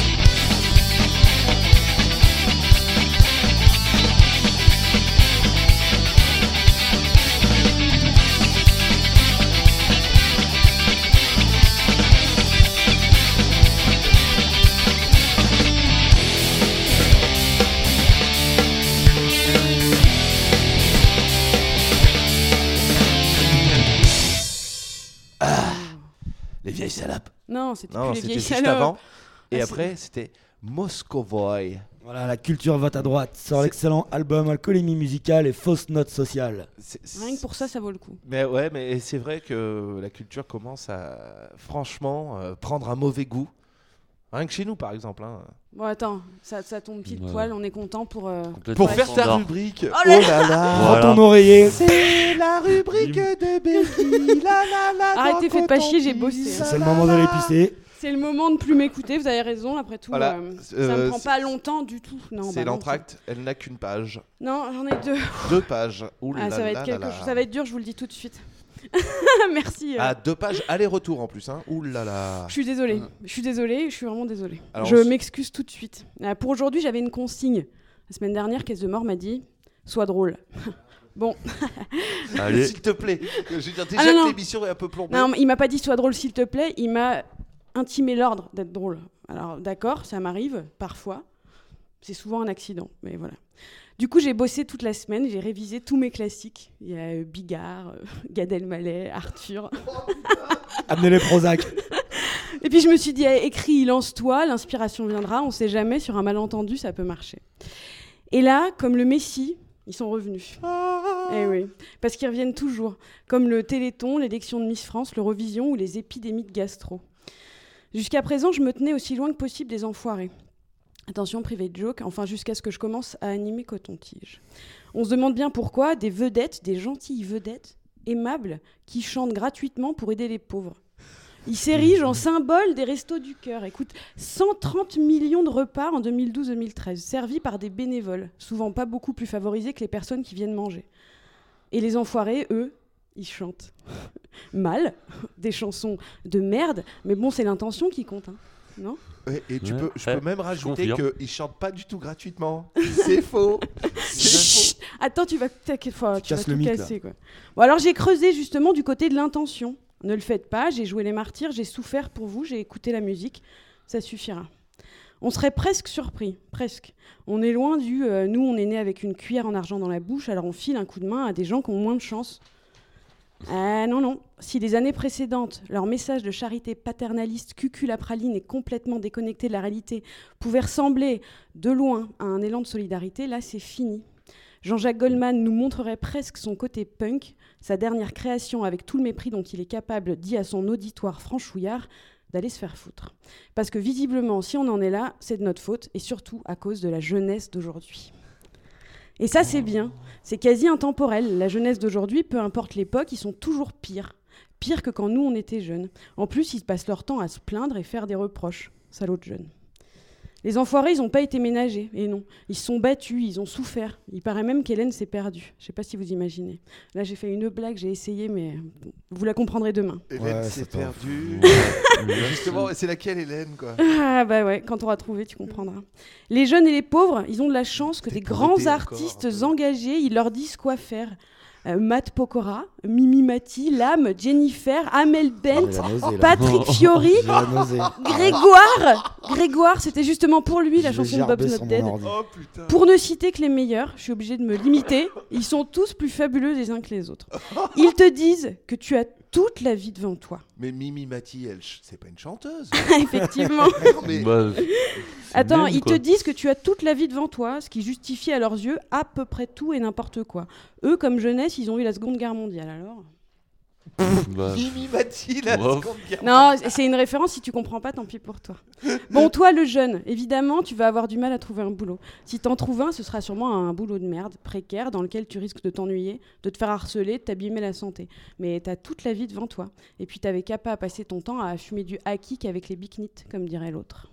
Les vieilles salopes. Non, c'était Non, plus les c'était vieilles juste salopes. avant. Et Ah, après, c'était Moscovoy. Voilà, la culture vote à droite. Sort l'excellent album Alcoolémie musicale et Fausse note sociale. C'est- c'est- Rien que pour ça, ça vaut le coup. Mais ouais, mais c'est vrai que la culture commence à, franchement, euh, prendre un mauvais goût. Rien que chez nous, par exemple. Hein. Bon, attends, ça, ça tombe pile Ouais. poil, on est content pour... euh, Pour faire ta standard. rubrique. Oh Oh là là là. Prends Voilà. ton oreiller. C'est la rubrique de Becky. La la la. Arrêtez, dans faites pas chier, j'ai Coton-Tige. bossé. C'est le moment d'aller pisser. C'est le moment de plus m'écouter, vous avez raison, après tout, Voilà, euh, ça euh, me prend c'est- pas longtemps du tout. Non, C'est bah non, l'entracte, elle n'a qu'une page. Non, j'en ai deux. Deux pages. Ouh Ah, là ça va là être quelque là chose, là. ça va être dur, je vous le dis tout de suite. Merci. euh. Ah, deux pages aller-retour en plus. Hein. Ouh là là. Je suis désolée, je suis désolée, je suis vraiment désolée. Alors, je on s- m'excuse tout de suite. Euh, pour aujourd'hui, j'avais une consigne. La semaine dernière, Caisse de Mort m'a dit « Sois drôle ». Bon. Allez. S'il te plaît. Je veux dire, déjà Ah, non, que non. l'émission est un peu plombée. Non, il m'a pas dit sois drôle s'il te plaît, il m'a intimé l'ordre d'être drôle. Alors d'accord, ça m'arrive parfois. C'est souvent un accident, mais voilà. Du coup, j'ai bossé toute la semaine, j'ai révisé tous mes classiques. Il y a euh, Bigard, euh, Gad Elmaleh, Arthur. Amenez les Prozac. Et puis je me suis dit, eh, écris, lance-toi, l'inspiration viendra, on sait jamais, sur un malentendu, ça peut marcher. Et là, comme le Messie, ils sont revenus. Eh oui, parce qu'ils reviennent toujours, comme le Téléthon, l'élection de Miss France, l'Eurovision ou les épidémies de gastro. Jusqu'à présent, je me tenais aussi loin que possible des enfoirés. Attention, privé de joke, enfin jusqu'à ce que je commence à animer Coton-Tige. On se demande bien pourquoi des vedettes, des gentilles vedettes, aimables, qui chantent gratuitement pour aider les pauvres. Ils s'érigent en symbole des restos du cœur. Écoute, cent trente millions de repas en deux mille douze deux mille treize, servis par des bénévoles, souvent pas beaucoup plus favorisés que les personnes qui viennent manger. Et les enfoirés, eux, ils chantent. Mal, des chansons de merde, mais bon, c'est l'intention qui compte, hein, non ? Ouais, et tu Ouais. peux, je Ouais, peux même je rajouter confirme. qu'ils chantent pas du tout gratuitement. C'est faux. C'est faux. Attends, tu vas, t'inquiète, fois, tu vas casses tout le mythe, casser, quoi. Bon, alors j'ai creusé justement du côté de l'intention. Ne le faites pas, j'ai joué les martyrs, j'ai souffert pour vous, j'ai écouté la musique, ça suffira. On serait presque surpris, presque. On est loin du euh, « nous, on est né avec une cuillère en argent dans la bouche, alors on file un coup de main à des gens qui ont moins de chance ». Ah non, non. Si les années précédentes, leur message de charité paternaliste cuculapraline et complètement déconnecté de la réalité pouvait ressembler de loin à un élan de solidarité, là c'est fini. Jean-Jacques Goldman nous montrerait presque son côté punk, sa dernière création avec tout le mépris dont il est capable, dit à son auditoire franchouillard, d'aller se faire foutre. Parce que visiblement, si on en est là, c'est de notre faute, et surtout à cause de la jeunesse d'aujourd'hui. Et ça, c'est bien. C'est quasi intemporel. La jeunesse d'aujourd'hui, peu importe l'époque, ils sont toujours pires. Pires que quand nous, on était jeunes. En plus, ils passent leur temps à se plaindre et faire des reproches. Salauds de jeunes. Les enfoirés, ils n'ont pas été ménagés. Et non, ils se sont battus, ils ont souffert. Il paraît même qu'Hélène s'est perdue. Je ne sais pas si vous imaginez. Là, j'ai fait une blague, j'ai essayé, mais vous la comprendrez demain. Hélène Ouais, s'est c'est pas perdue. Justement, c'est laquelle Hélène, quoi? Ah bah ouais, quand on aura trouvé, tu comprendras. Les jeunes et les pauvres, ils ont de la chance que T'es des grands pauvreté artistes encore, engagés, ils leur disent quoi faire. Euh, Matt Pokora, Mimi Mati, Lam, Jennifer, Amel Bent, J'ai la nausée, là. Patrick Fiori, J'ai la nausée. Grégoire. Grégoire, c'était justement pour lui la Je vais chanson de Bob's gerber Not sur mon Dead. ordi. Oh putain. Pour ne citer que les meilleurs, je suis obligée de me limiter, ils sont tous plus fabuleux les uns que les autres. Ils te disent que tu as toute la vie devant toi. Mais Mimi Mati, elle, ch- c'est pas une chanteuse. Effectivement. Non, mais- Bah, c'est Attends, nul, ils quoi. te disent que tu as toute la vie devant toi, ce qui justifie à leurs yeux à peu près tout et n'importe quoi. Eux, comme jeunesse, ils ont eu la Seconde Guerre mondiale, alors. Bah, Mimi Mati, la Wow. Seconde Guerre. Non, c'est une référence, si tu comprends pas, tant pis pour toi. Bon, toi, le jeune, évidemment, tu vas avoir du mal à trouver un boulot. Si t'en trouves un, ce sera sûrement un boulot de merde, précaire, dans lequel tu risques de t'ennuyer, de te faire harceler, de t'abîmer la santé. Mais t'as toute la vie devant toi. Et puis t'avais qu'à pas passer ton temps à fumer du haki avec les biknits, comme dirait l'autre.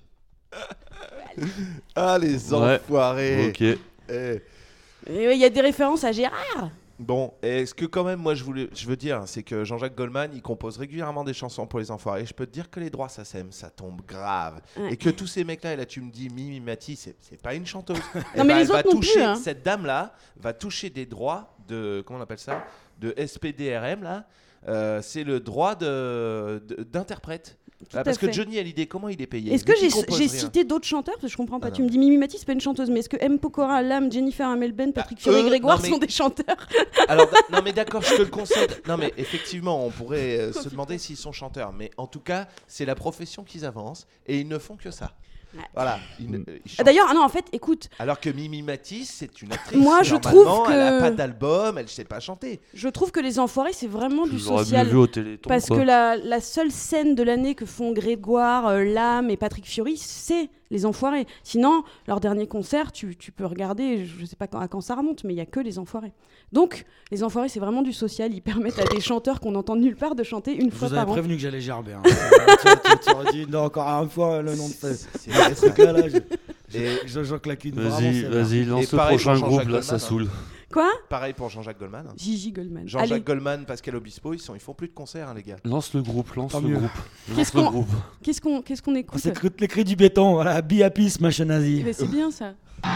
Ah, les Ouais. enfoirés. ok. Eh. Et il y a des références à Gérard. Bon, et ce que quand même moi je voulais, je veux dire, c'est que Jean-Jacques Goldman, il compose régulièrement des chansons pour les enfoirés. Je peux te dire que les droits ça sème, ça tombe grave. Ouais. Et que tous ces mecs-là, et là tu me dis Mimi Mati, c'est, c'est pas une chanteuse. Eh Non, mais ben, les elle va autres non toucher, plus, hein. cette dame-là va toucher des droits de, comment on appelle ça, de S P D R M là. Euh, c'est le droit de, de- d'interprète. Tout Ah, à parce que fait. Johnny Hallyday, comment il est payé? Est-ce Vu que j'ai, qu'il compose j'ai rien. cité d'autres chanteurs? Parce que je comprends pas. Ah, tu non. me dis Mimi Mati, c'est pas une chanteuse. Mais est-ce que M. Pokora, Lam, Jennifer, Amel Ben, Patrick Bah, Fiori et eux, Grégoire non, mais- sont des chanteurs? Alors, d- non mais d'accord, je te le concède. Non mais effectivement, on pourrait euh, se demander s'ils sont chanteurs, mais en tout cas, c'est la profession qu'ils avancent et ils ne font que ça. Ouais. Voilà. Ils ne- Mm. ils Ah, chantent. D'ailleurs, ah non, en fait, écoute, Alors que Mimi Mati, c'est une actrice. Moi, je Normalement, trouve que- elle a pas d'album, elle sait pas chanter. je trouve que Les Enfoirés, c'est vraiment du J'aurais mieux social. vu au Téléthon. Parce quoi. que la, la seule scène de l'année que font Grégoire, euh, Lam et Patrick Fiori, c'est Les Enfoirés. Sinon, leur dernier concert, tu, tu peux regarder, je sais pas quand, à quand ça remonte, mais il y a que Les Enfoirés. Donc, Les Enfoirés, c'est vraiment du social. Ils permettent à des chanteurs qu'on n'entend nulle part de chanter une Je fois vous par avais an. prévenu que j'allais gerber. Hein. tu, tu, tu aurais dit non, encore une fois le nom de C'est- ce c'est- ce truc-là. Là, je, Et je, j'en claque une. vraiment, Vas-y, c'est vas-y, lance le pareil prochain pour groupe, Jean-Jacques là, ça Goldman, saoule. Quoi? pareil pour Jean-Jacques Goldman. hein. Gigi Goldman. Jean-Jacques Allez, Goldman, Pascal Obispo, ils sont, ils font plus de concerts, hein, les gars. Lance le groupe, lance Tant le mieux. groupe. Qu'est-ce Lance le qu'on- groupe. qu'est-ce qu'on qu'est-ce qu'on On écoute? s'écoute les cris du béton. Voilà, be happy, smash a nazi. Eh ben, c'est bien ça.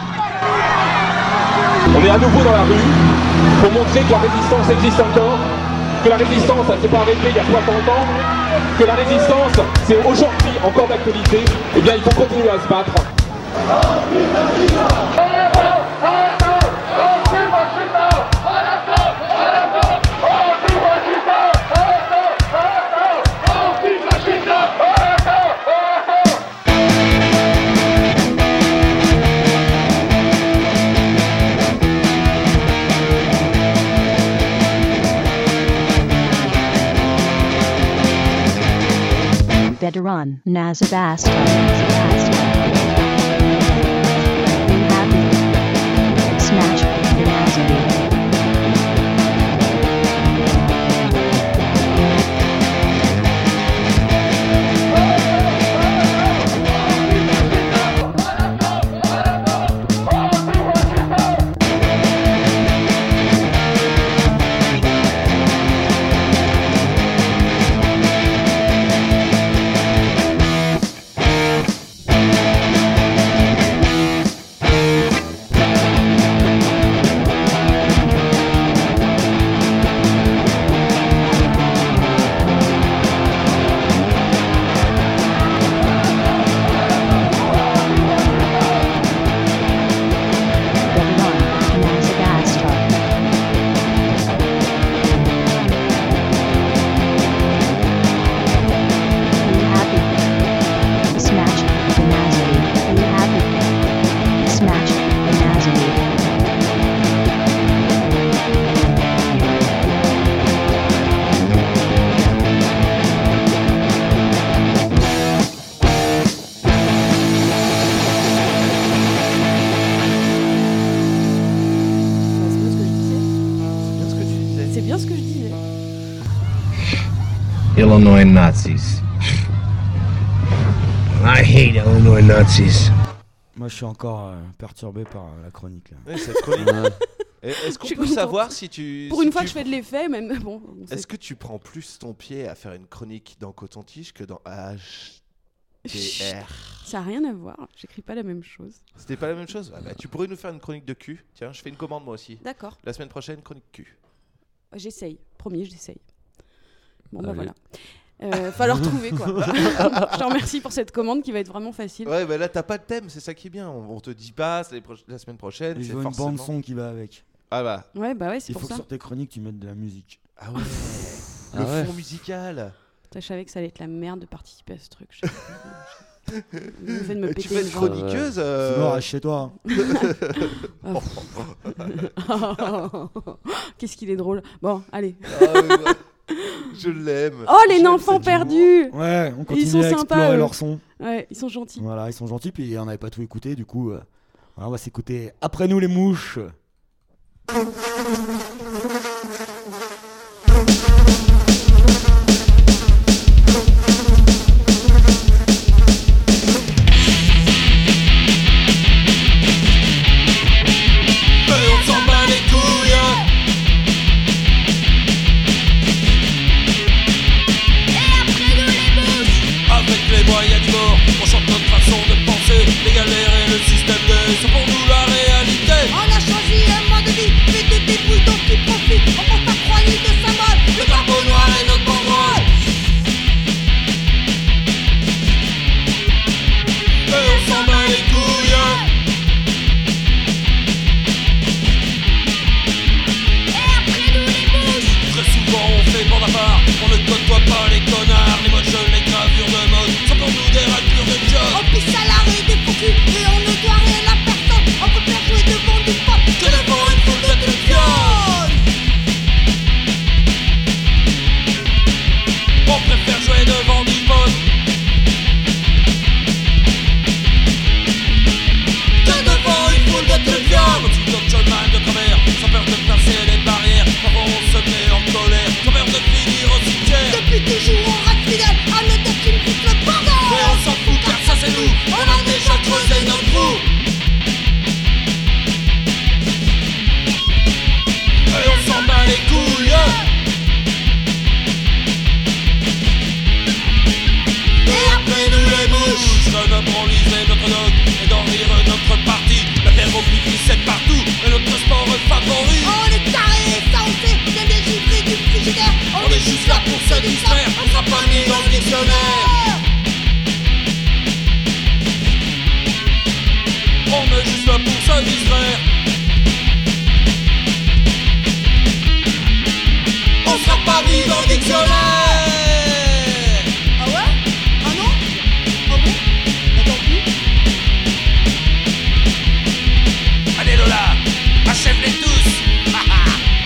On est à nouveau dans la rue pour montrer que la résistance existe encore, que la résistance, elle s'est pas arrêtée il y a soixante ans, que la résistance, c'est aujourd'hui encore d'actualité. Eh bien, il faut continuer à se battre. Better run, Nazabasta. Be happy. Smash the Nazi. Thank Illinois Nazis. I hate Illinois Nazis. Moi, je suis encore euh, perturbé par euh, la chronique. Là. Ouais, cette chronique. Et Est-ce qu'on Je suis peut contente. savoir si tu. Pour si une fois tu- que je fais de l'effet, même bon. c'est- Est-ce que tu prends plus ton pied à faire une chronique dans Coton-Tige que dans H T R? Ça n'a rien à voir. J'écris pas la même chose. C'était pas la même chose? Ah bah, tu pourrais nous faire une chronique de cul. Tiens, je fais une commande moi aussi. D'accord. La semaine prochaine, chronique cul. J'essaye. Promis, j'essaye. Bon, bah Allez. voilà. Euh, falloir trouver quoi. Je te remercie pour cette commande qui va être vraiment facile. Ouais, bah là, t'as pas de thème, c'est ça qui est bien. On, on te dit pas, c'est les proch- la semaine prochaine. Et c'est je veux une forcément... bande son qui va avec. Ah bah. Ouais, bah ouais, c'est Il pour faut que ça. sur tes chroniques, tu mettes de la musique. Ah ouais. Ah Le ouais. fond musical. Putain, je savais que ça allait être la merde de participer à ce truc. Je... Vous me faites me Tu péter fais une une jambe. chroniqueuse euh... Sinon, reste chez toi. Oh. Qu'est-ce qu'il est drôle. Bon, allez. Ah ouais, ouais. Je l'aime. Oh, les J'aime enfants cet perdus. Ouais, on Ils continue sont à sympas, explorer eux. leur son. Ouais, ils sont gentils. Voilà, ils sont gentils, puis on n'avait pas tout écouté, du coup, euh, voilà, on va s'écouter Après nous les mouches. Et on s'en bat les couilles. Avec les moyens du bord, on chante notre façon de penser. Les galères et le système D sont pour nous la réalité. On a choisi un mode de vie, mais de débrouille donc qui profite. On porte pas croyez de symbole, le drapeau noir est notre banderole. Et on s'en bat les couilles. Très souvent on fait bande à part, on ne côtoie pas les connards. Les moches, les gravures de mode sont pour nous des raclures de job. On pisse à l'arrêt des faux culs et on ne doit rien à personne. On peut faire jouer devant du pop que devant une foule de téléphones. On préfère jouer devant du pot que devant une foule de téléphones. On tue notre chemin de travers, sans peur de passer les barrières. Parfois on se met en colère, sans peur de finir au cimetière. Depuis toujours on reste fidèle à nos têtes qui me foutent le bordel. Mais on s'en fout car ça c'est nous, on a déjà creusé notre trou. Et on s'en bat les couilles. Et après nous les mouches, notre enlisé, notre dog, et d'en rire notre parti. La terre au plus c'est partout, et notre sport favori. On est carré, ça on sait, bien dégivré du frigidaire. On est juste là pour se distraire, on sera pas mis dans le dictionnaire. On est juste là pour se distraire. On sera pas mis dans le dictionnaire. Ah ouais? Ah non? Ah bon? Bah tant pis. Allez Lola, achève-les tous. Ha, ha.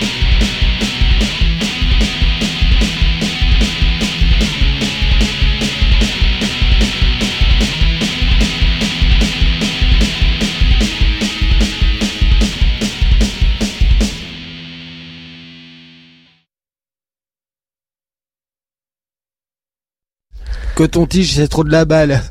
Coton-Tige, c'est trop de la balle.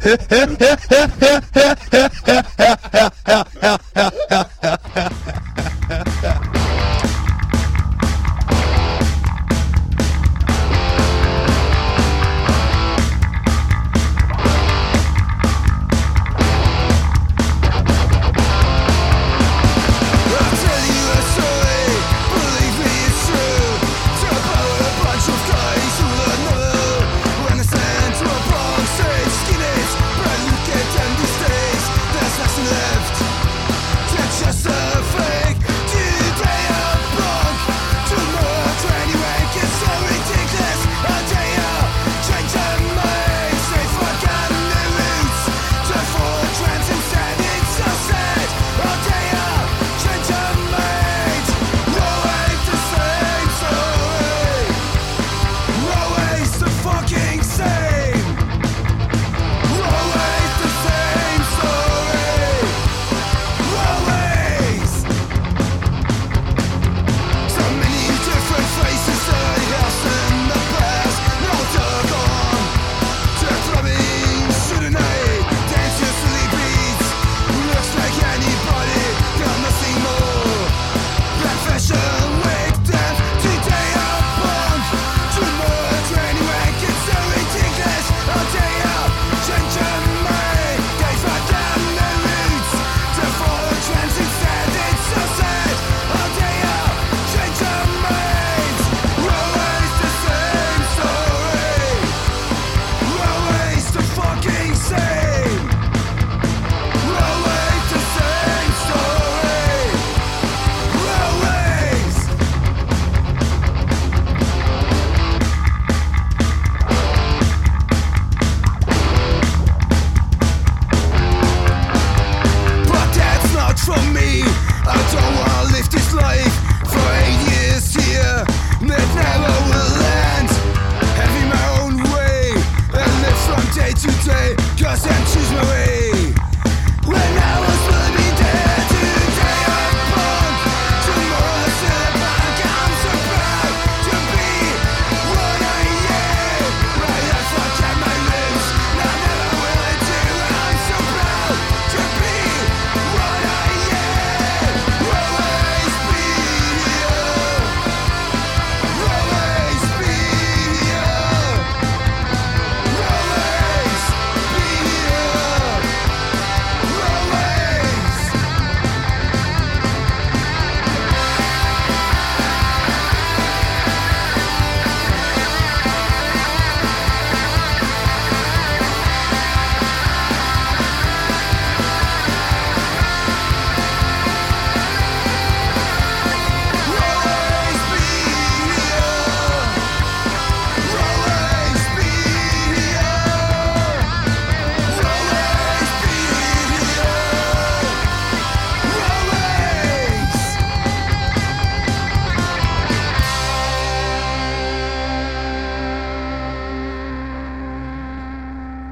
Skinheads, brand new kid and these days, there's nothing left.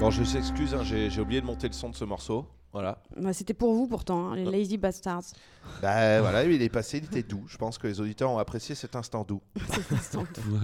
Bon, je s'excuse, hein, j'ai, j'ai oublié de monter le son de ce morceau. Voilà. Bah, c'était pour vous pourtant, hein, les Lazy Bastards. Bah voilà, il est passé, il était doux. Je pense que les auditeurs ont apprécié cet instant doux. Cet instant doux.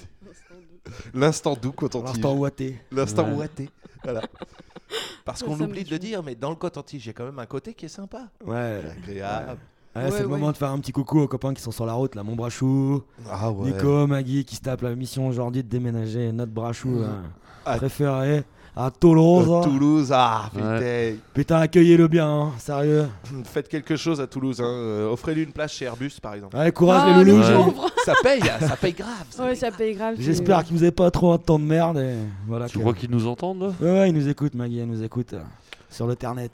L'instant doux coton-tige. L'instant ouaté. L'instant Ouais. ouaté. Voilà. Parce Ça, qu'on ça oublie me de le tue. dire, mais dans le coton-tige, il y a quand même un côté qui est sympa. Ouais. Agréable. Ouais, Ouais, c'est le ouais. moment de faire un petit coucou aux copains qui sont sur la route, là, mon brachou, Ah ouais. Nico, Maggie qui se tape la mission aujourd'hui de déménager notre brachou euh, Ah. préféré à Toulouse. À Toulouse, ah putain. Ouais. Putain, accueillez-le bien, hein, sérieux. Faites quelque chose à Toulouse. Hein. Euh, offrez-lui une place chez Airbus, par exemple. Allez, courage Ah, les loulous. le j'ai- pauvre. Ça paye, ça paye grave. Ça Ouais, paye ça paye grave. J'espère qu'ils nous avaient pas trop un temps de merde. Et voilà, Tu que- crois qu'ils nous entendent là? Ouais, ouais, ils nous écoutent, Maggie, elle nous écoute euh, sur l'internet.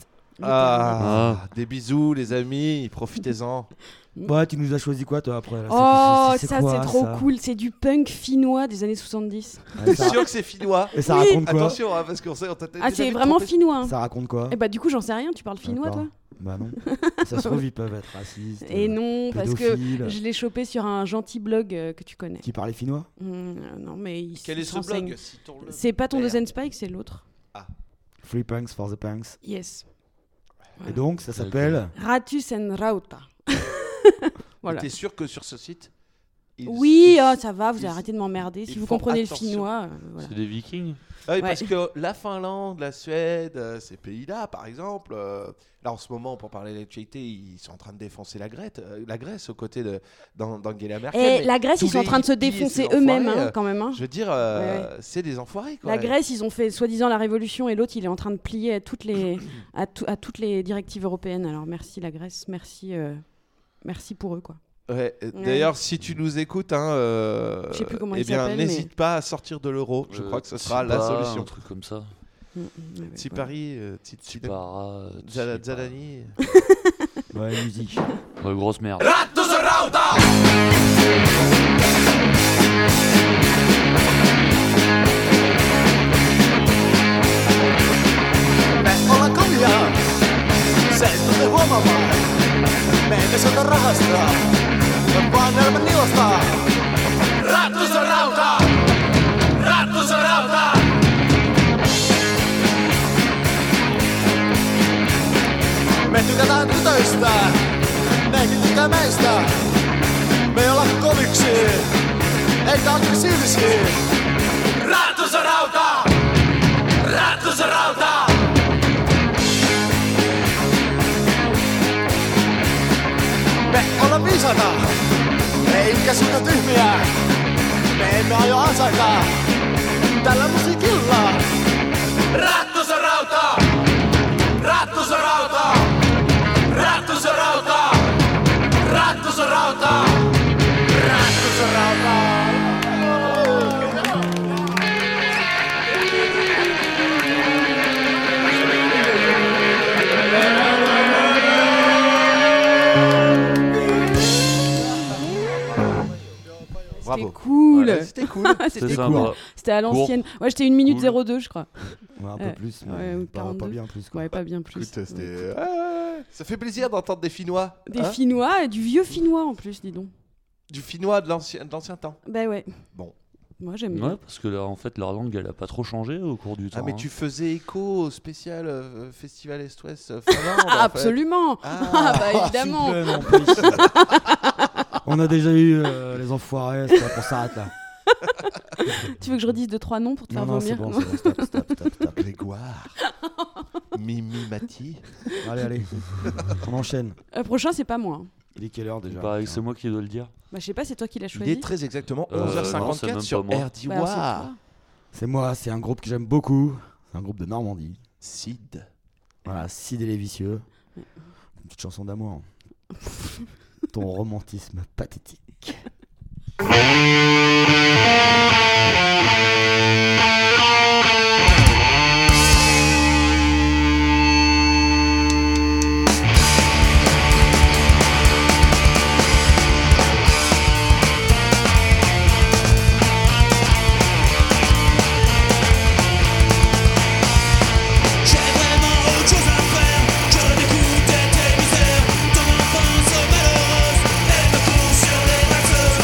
Ah, des bisous, les amis. Profitez-en. Ouais, tu nous as choisi quoi, toi, après là, c'est- Oh, c'est- c'est ça quoi, c'est trop ça cool, c'est du punk finnois des années soixante-dix. Ouais, T'es ça- sûr que c'est finnois? Et ça Oui. raconte quoi? Attention, hein, parce qu'on sait, on t'a Ah, déjà c'est vu te vraiment tromper. finnois. hein. Ça raconte quoi? Et bah du coup j'en sais rien, tu parles finnois D'accord. toi? Bah non. Ça se trouve, ils peuvent être racistes. Et euh, non, parce que pédophiles. je l'ai chopé sur un gentil blog euh, que tu connais. Qui parlait finnois? Mmh, euh, non mais il Quel il est se ce renseigne. blog? Citons-le. C'est pas ton Merde. deuxième Spike, c'est l'autre. Free Punks for the Punks. Yes. Et donc, ça s'appelle. Ratus and Rauta. Voilà. T'es sûr que sur ce site ils- Oui, ils- ah, ça va, vous ils- arrêtez de m'emmerder. ils Si vous font comprenez attention. le finnois, euh, voilà. C'est des vikings. Ah oui, Ouais. parce que la Finlande, la Suède, euh, ces pays-là, par exemple, euh, là en ce moment, pour parler de l'actualité, ils sont en train de défoncer la Grèce, euh, la Grèce aux côtés de d'An- d'Angela Merkel. Et mais la Grèce, tous ils sont en les train de se hippies et défoncer ces eux-mêmes, enfoirés, hein, euh, quand même. hein. Je veux dire, euh, Ouais, ouais. c'est des enfoirés. Quoi. La Grèce, ils ont fait soi-disant la révolution et l'autre, il est en train de plier à toutes les, à, tout- à toutes les directives européennes. Alors merci la Grèce, merci, euh, merci pour eux quoi. Ouais, euh, Ouais. D'ailleurs, si tu nous écoutes, hein, euh, Je sais plus comment eh il bien, s'appelle, n'hésite mais- pas à sortir de l'euro. Je Euh, crois que ce sera la Tsipara, solution. Un truc comme ça. Mm, mm, ouais, ouais, Tsipari, euh, Tsi- Tsi- Tsipara, Zala- Tsipara. Zalani. Ouais, musique. Ouais, grosse merde. Me olla kovia, se ei tule huomaamaan. Me emme sota rahasta, vaan elämän ilosta. Rattus on rauta, rattus on rauta. Me tykätään tytöistä, nekin tykkää meistä. Me ei olla koviksi, eikä aggressiivisia. Rattus on rauta, rattus on rauta. Me olla viisata, eikä suuta tyhmiä. Me emme aio ansaita tällä musiikilla. Rattus on rauta, rattus on rauta, rattus on rauta, rattus on rauta, rattus on rauta. Bravo. C'était cool. Ouais, c'était cool. C'était C'est cool. sympa. C'était à l'ancienne. Ouais, j'étais une minute Cool. zéro deux, je crois. Ouais, un peu Ouais. plus, mais Ouais, ou pas, pas quarante-deux. bien plus. Quoi. Ouais, pas bien plus. Écoute, c'était- ouais, ouais, ouais. Ça fait plaisir d'entendre des Finnois. Des hein. finnois et du vieux finnois en plus, dis donc. Du finnois de l'ancien de l'ancien temps. Bah ouais. Bon. Moi j'aime Ouais, bien. parce que là, en fait, leur langue, elle a pas trop changé au cours du temps. Ah, mais hein. tu faisais écho au spécial euh, Festival Est-Ouest euh, Finlande. en fait. Absolument. Ah. Ah bah évidemment. S'il vous plaît, non, please. On a déjà eu euh, les enfoirés, c'est pas qu'on s'arrête là. Tu veux que je redise deux trois noms pour te Non, faire non, c'est vomir bon, c'est bon, stop, stop, stop, stop. Grégoire. Mimi Mati. Allez, allez, on enchaîne. Le prochain c'est pas moi. hein. Il est quelle heure déjà? Pareil, c'est moi qui dois le dire. Bah je sais pas, c'est toi qui l'as Il choisi. est très exactement Euh, onze heures non, c'est cinquante-quatre même sur pas moi. R D Bah, alors, c'est W. toi. C'est moi, c'est un groupe que j'aime beaucoup. C'est un groupe de Normandie. Sid. Voilà, Sid et les Vicieux. Une petite chanson d'amour. Ton romantisme pathétique. J'ai vraiment autre chose à faire que d'écouter tes misères. Ton enfance malheureuse et me cours sur les bateaux.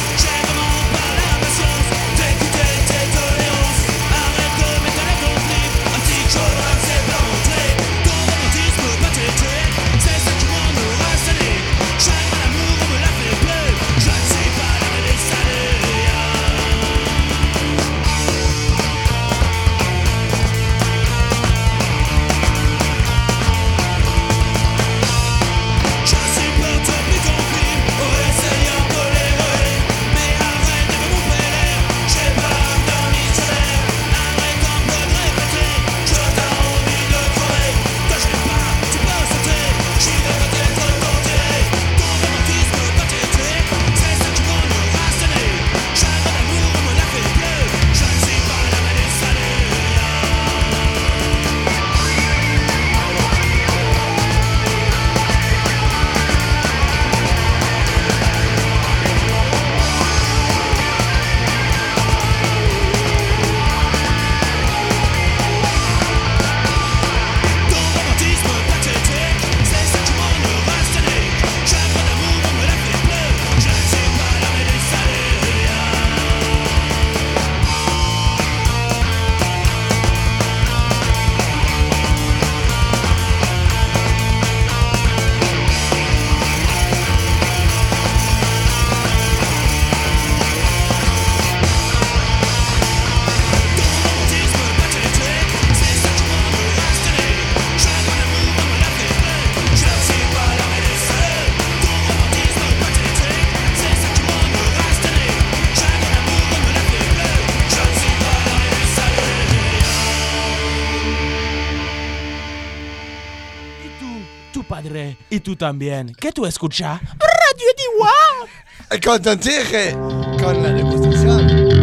noche y tú también. ¿Qué tú escuchas? Radio Diwa. Contentere con la degustación.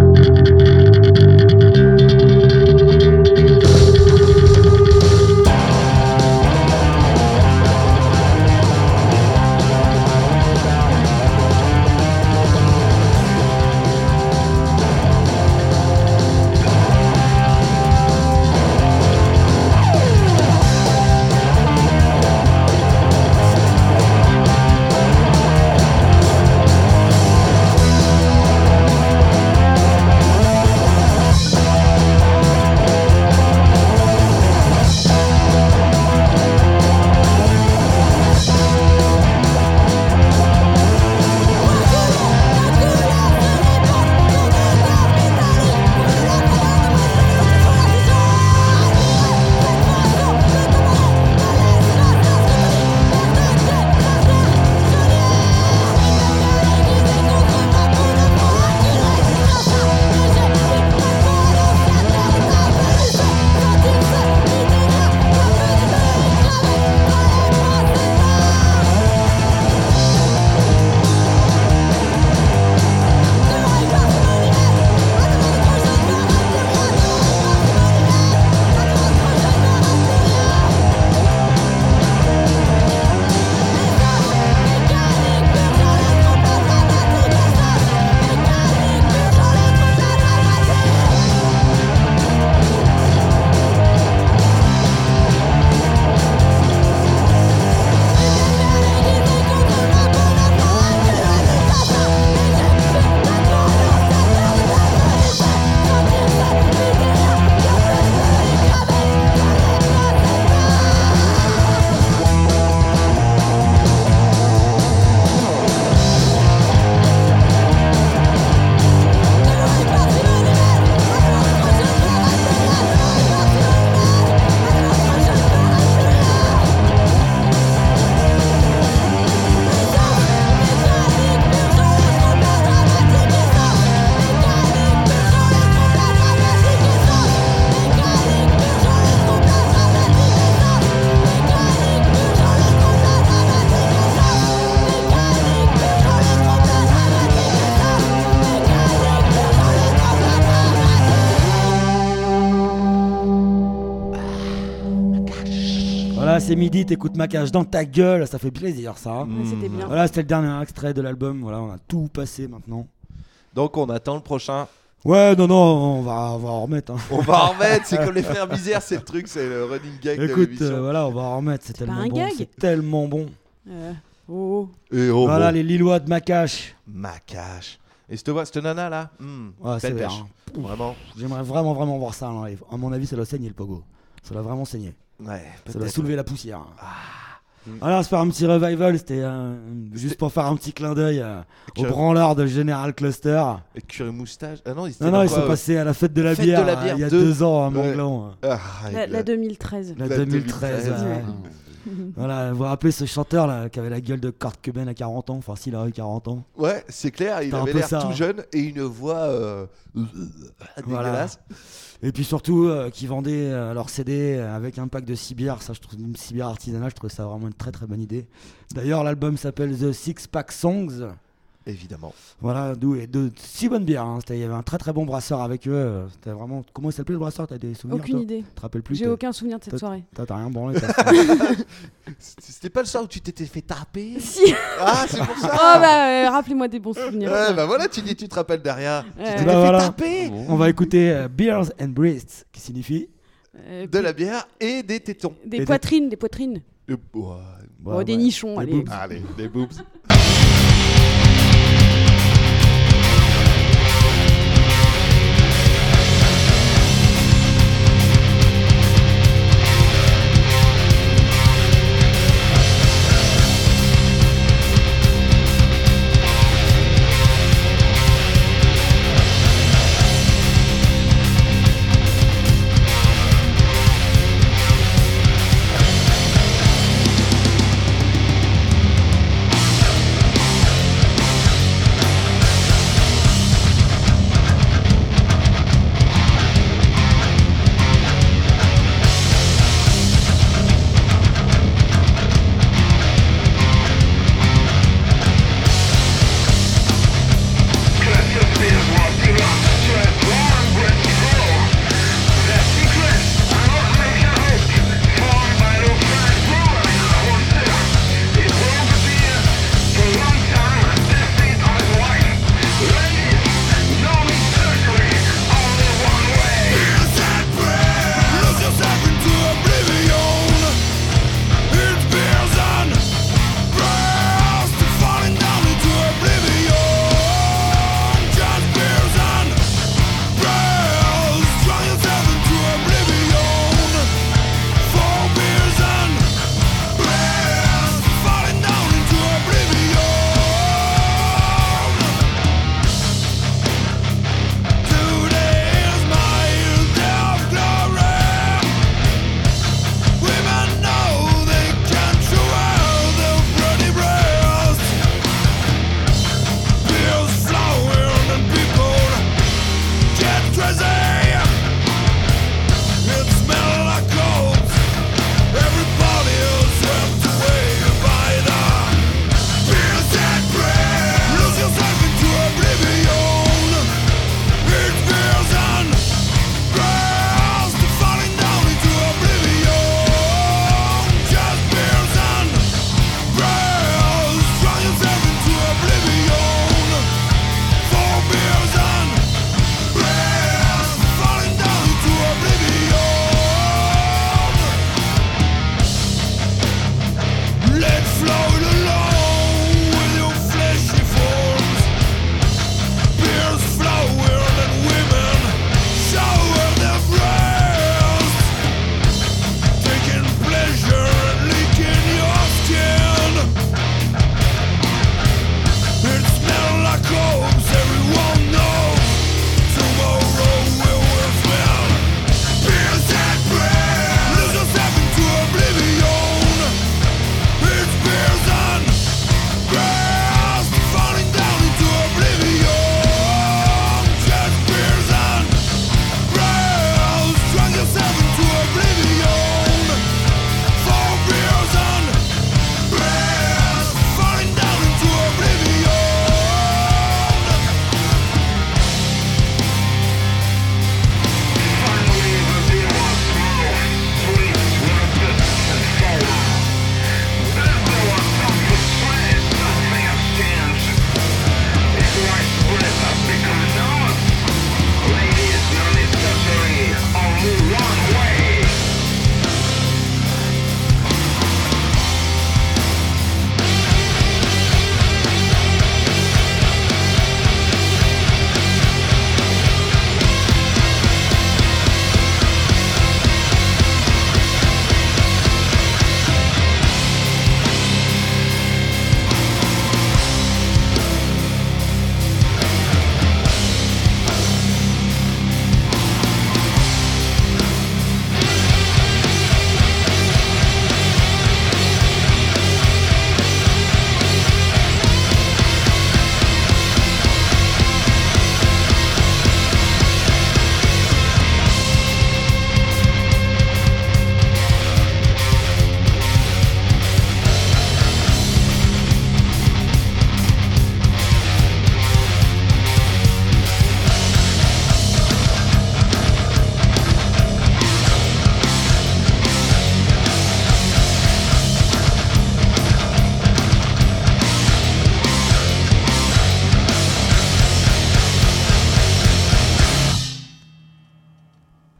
C'est midi, t'écoutes ma cage dans ta gueule, ça fait plaisir ça. Mmh. C'était bien. Voilà, c'était le dernier extrait de l'album, voilà, on a tout passé maintenant. Donc on attend le prochain. Ouais, non, non, on va, on va en remettre. Hein. On va en remettre, c'est comme les frères Misère, c'est le truc, c'est le running gag Écoute, de l'émission. euh, voilà, on va en remettre, c'est, c'est tellement pas un bon, gag. c'est tellement bon. Euh, oh. Et oh, voilà, oh. les Lillois de Macache. Macache. Et cette, cette nana là, mmh, ouais, c'est belle bien. pêche. Vraiment. J'aimerais vraiment, vraiment voir ça en live. À mon avis, ça doit saigner le pogo. Ça doit vraiment saigner. Ouais, ça doit soulever la poussière. Ah. Alors, se faire un petit revival, c'était euh, juste pour faire un petit clin d'œil euh, au branleur de General Cluster. Et Curie Moustache. Ah non, ils, non, non, ils sont quoi, passés à la fête de la, fête bière, de la bière il y a deux, deux ans à ouais. Mont-Blanc. Ah, la, la deux mille treize. La, la deux mille treize. deux mille treize. Ouais. Voilà, vous vous rappelez ce chanteur là qui avait la gueule de Kurt Cobain à quarante ans, enfin s'il a eu quarante ans. Ouais, c'est clair, il T'as avait l'air ça, tout hein. jeune et une voix euh, voilà. dégueulasse. Et puis surtout, euh, qui vendaient euh, leurs C D avec un pack de six bières. Ça, je trouve une six bières artisanale, je trouve ça vraiment une très très bonne idée. D'ailleurs, l'album s'appelle The Six Pack Songs. Évidemment. Voilà, d'où et de six bonnes bières. Hein. Il y avait un très très bon brasseur avec eux. C'était vraiment. Comment il s'appelait le brasseur? T'as des souvenirs? Aucune toi idée. Tu te rappelles plus? J'ai t'as... aucun souvenir de cette t'as... soirée. T'as, t'as rien branlé. C'était pas le soir où tu t'étais fait taper? Si. Ah, c'est pour ça. Oh bah, euh, rappelez-moi des bons souvenirs. Ouais, bah voilà, tu dis, tu te rappelles derrière. Ouais. Tu t'étais bah fait voilà. taper. On va écouter uh, Beers and Breasts, qui signifie euh, de la bière et des tétons. Des et poitrines, des, des poitrines. Euh, ouais. Oh, ouais, des ouais. nichons, Des allez. boobs. Allez, des boobs. We'll be right back.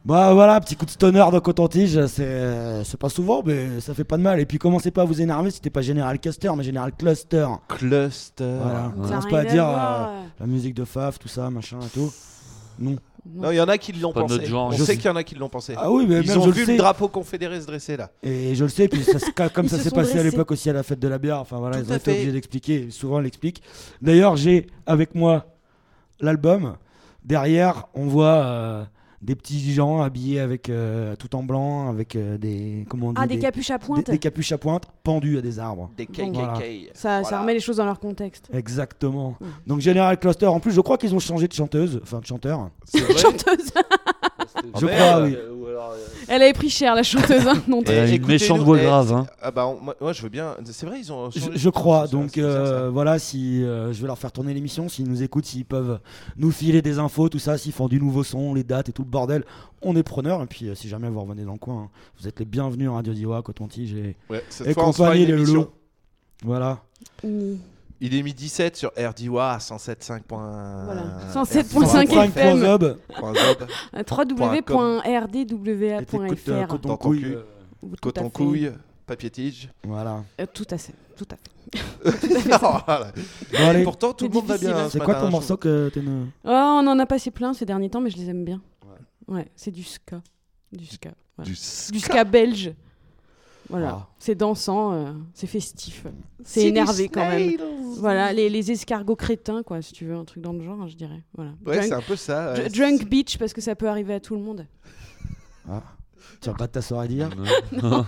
Bah voilà, petit coup de stoner de coton-tige, c'est, c'est pas souvent, mais ça fait pas de mal. Et puis commencez pas à vous énerver si t'es pas Général Custer, mais Général Cluster. Cluster. Voilà, on Ça commence a pas à rien dire à voir. euh, la musique de Faf, tout ça, machin et tout. Non. Non, il y en a qui l'ont pas pensé. notre genre. On Je sait sais. qu'il y en a qui l'ont pensé. Ah oui, mais Ils même ont je vu le le sais. drapeau confédéré se dresser là. Et je le sais, puis ça, c'est- comme ça Ils se s'est sont passé à dressés. l'époque aussi à la fête de la bière. Enfin voilà, Tout ils à ont été fait. obligés d'expliquer. Souvent, on l'explique. D'ailleurs, j'ai avec moi l'album. Derrière, on voit euh, des petits gens habillés avec euh, tout en blanc, avec euh, des comment on dit, Ah, des capuches à pointe. des, des capuches à pointe pendus à des arbres. Des K K K. Voilà. Ça, ça Voilà. remet les choses dans leur contexte. Exactement. Mm. Donc Général Cluster. En plus, je crois qu'ils ont changé de chanteuse, enfin de chanteur. C'est vrai. Chanteuse. Je merde. crois, oui. Elle avait pris cher, la chanteuse. Hein, non, Elle a une écoutez-nous, méchante voix eh, grave, hein. Ah bah on- moi, moi, je veux bien. C'est vrai ils ont. Je, changé- je crois. c'est- Donc c'est bizarre, ça. euh, voilà, si euh, je vais leur faire tourner l'émission, s'ils nous écoutent, s'ils peuvent nous filer des infos, tout ça, s'ils font du nouveau son, les dates et tout le bordel, on est preneurs. Et puis euh, si jamais vous revenez dans le coin, hein, vous êtes les bienvenus à Radio Diwa, Coton-Tige et, Ouais, cette et fois, on se fera compagnie, une les émission. loulous. Voilà. Mm. Il est midi sept sur R D W A à cent sept virgule cinq. Voilà. cent sept virgule cinq Frank F M. Zob. w w w point r d w a point Et t'écoutes, f euh, r. Coton Dans ton Couille. cul. euh, Tout à Coton fait. couille, papier tige. Voilà. Euh, tout à fait. Tout à fait. Voilà. Bon, allez. Et pourtant tout le C'est monde va difficile, bien. hein. hein, ce C'est quoi matin, ton je- morceau que t'es ne... Oh, on en a passé plein ces derniers temps, mais je les aime bien. Ouais, c'est du ska. Du ska. voilà. Du Du ska belge. Voilà, Ah. c'est dansant, euh, c'est festif, c'est C'est énervé du quand même. Snails. Voilà, les, les escargots crétins, quoi, si tu veux, un truc dans le genre, je dirais. Voilà. Ouais, Drunk- c'est un peu ça. ouais. Dr- Drunk Beach, parce que ça peut arriver à tout le monde. Ah. Tu vas pas ta soirée d'hier Non.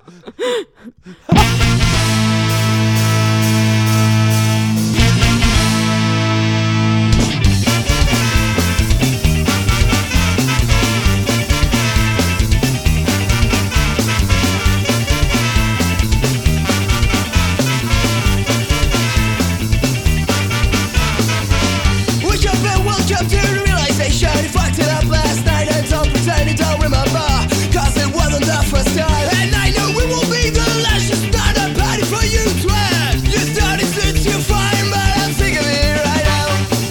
Wake up and welcome to the realization. You fucked it up last night and don't pretend you don't remember. Cause it wasn't the first time. And I know it won't be the last. Just not a party for you to have. You started since you're fine, but I'm sick of it right now.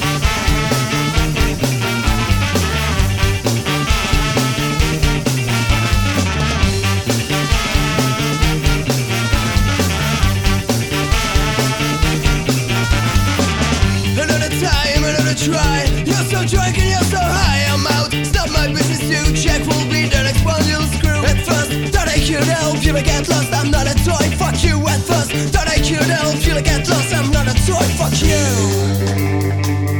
Another time, another try. You're so drunk and you're so high. I'm out. It's not my business to check. Will be the next one you'll screw. At first, thought I could help you to get lost. I'm not a toy. Fuck you. At first, thought I could help you to get lost. I'm not a toy. Fuck you.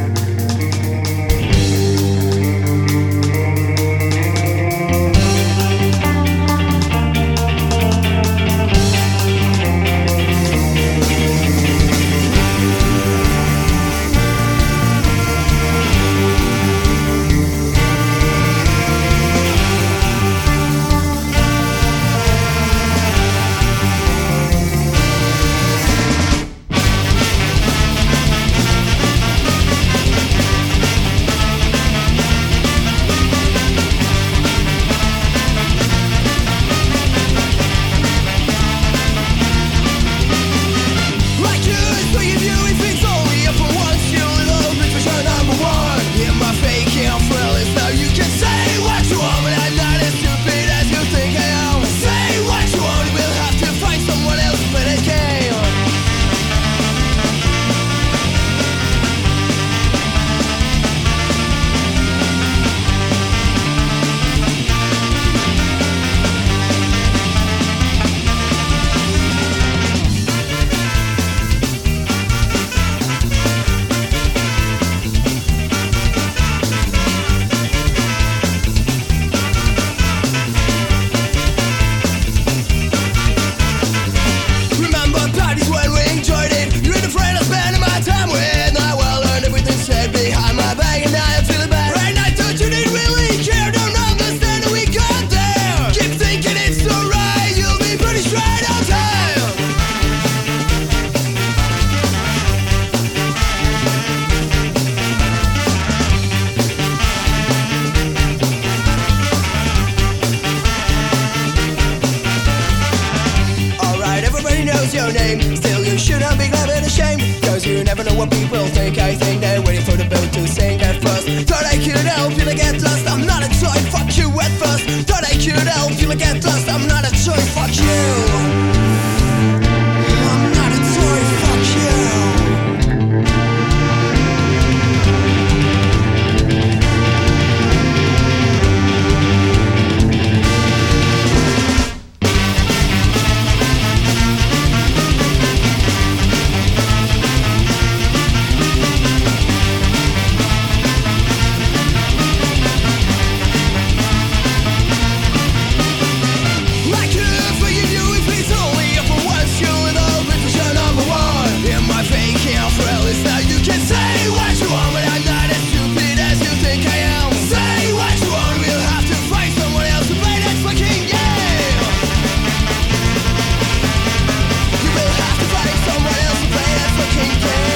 Like you, it's for you, if it's only up for once, you'll know which was number one. In my fake thrill is now you can say what you want, but I'm not as stupid as you think I am. Say what you want, we'll have to find someone else to play the game. Remember parties when we enjoyed it. You're the friend I'm spending my time with. Now I learned everything said behind my back, and now I'm feeling bad. Right now, I thought you didn't really care. Don't understand how we got there. Keep thinking it's alright. You'll be pretty straight on time. Alright, everybody knows your name. Still, you shouldn't be glad and ashamed. Cause you never know what people think. I think they're waiting for the boat to sink at first. Thought I could help you to get lost. I'm not a toy, fuck you can say what you want, but I'm not as stupid as you think I am. Say what you want, we'll have to find someone else to play that fucking game. You will have to find someone else to play that fucking game.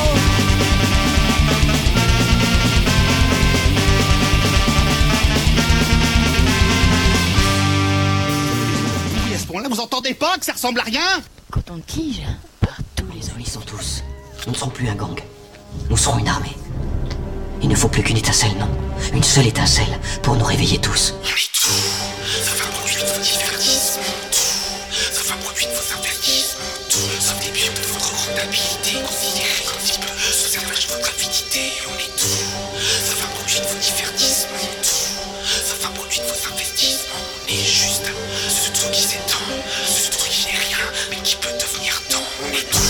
Oui, à ce point-là, vous entendez pas que ça ressemble à rien? Coton-tige, partout les hommes y sont tous. Nous ne serons plus un gang, nous serons une armée. Il ne faut plus qu'une étincelle, non. Une seule étincelle pour nous réveiller tous. On est tout, sauf un produit de vos divertissements. Tout, sauf un produit de vos investissements. Tout, sauf des pions de votre rentabilité. Considérés comme si peu, sous servage de votre avidité. On est tout, sauf un produit de vos divertissements. Tout, sauf un produit de vos investissements. On est juste ce truc qui s'étend, ce truc qui n'est rien, mais qui peut devenir temps. On est tout.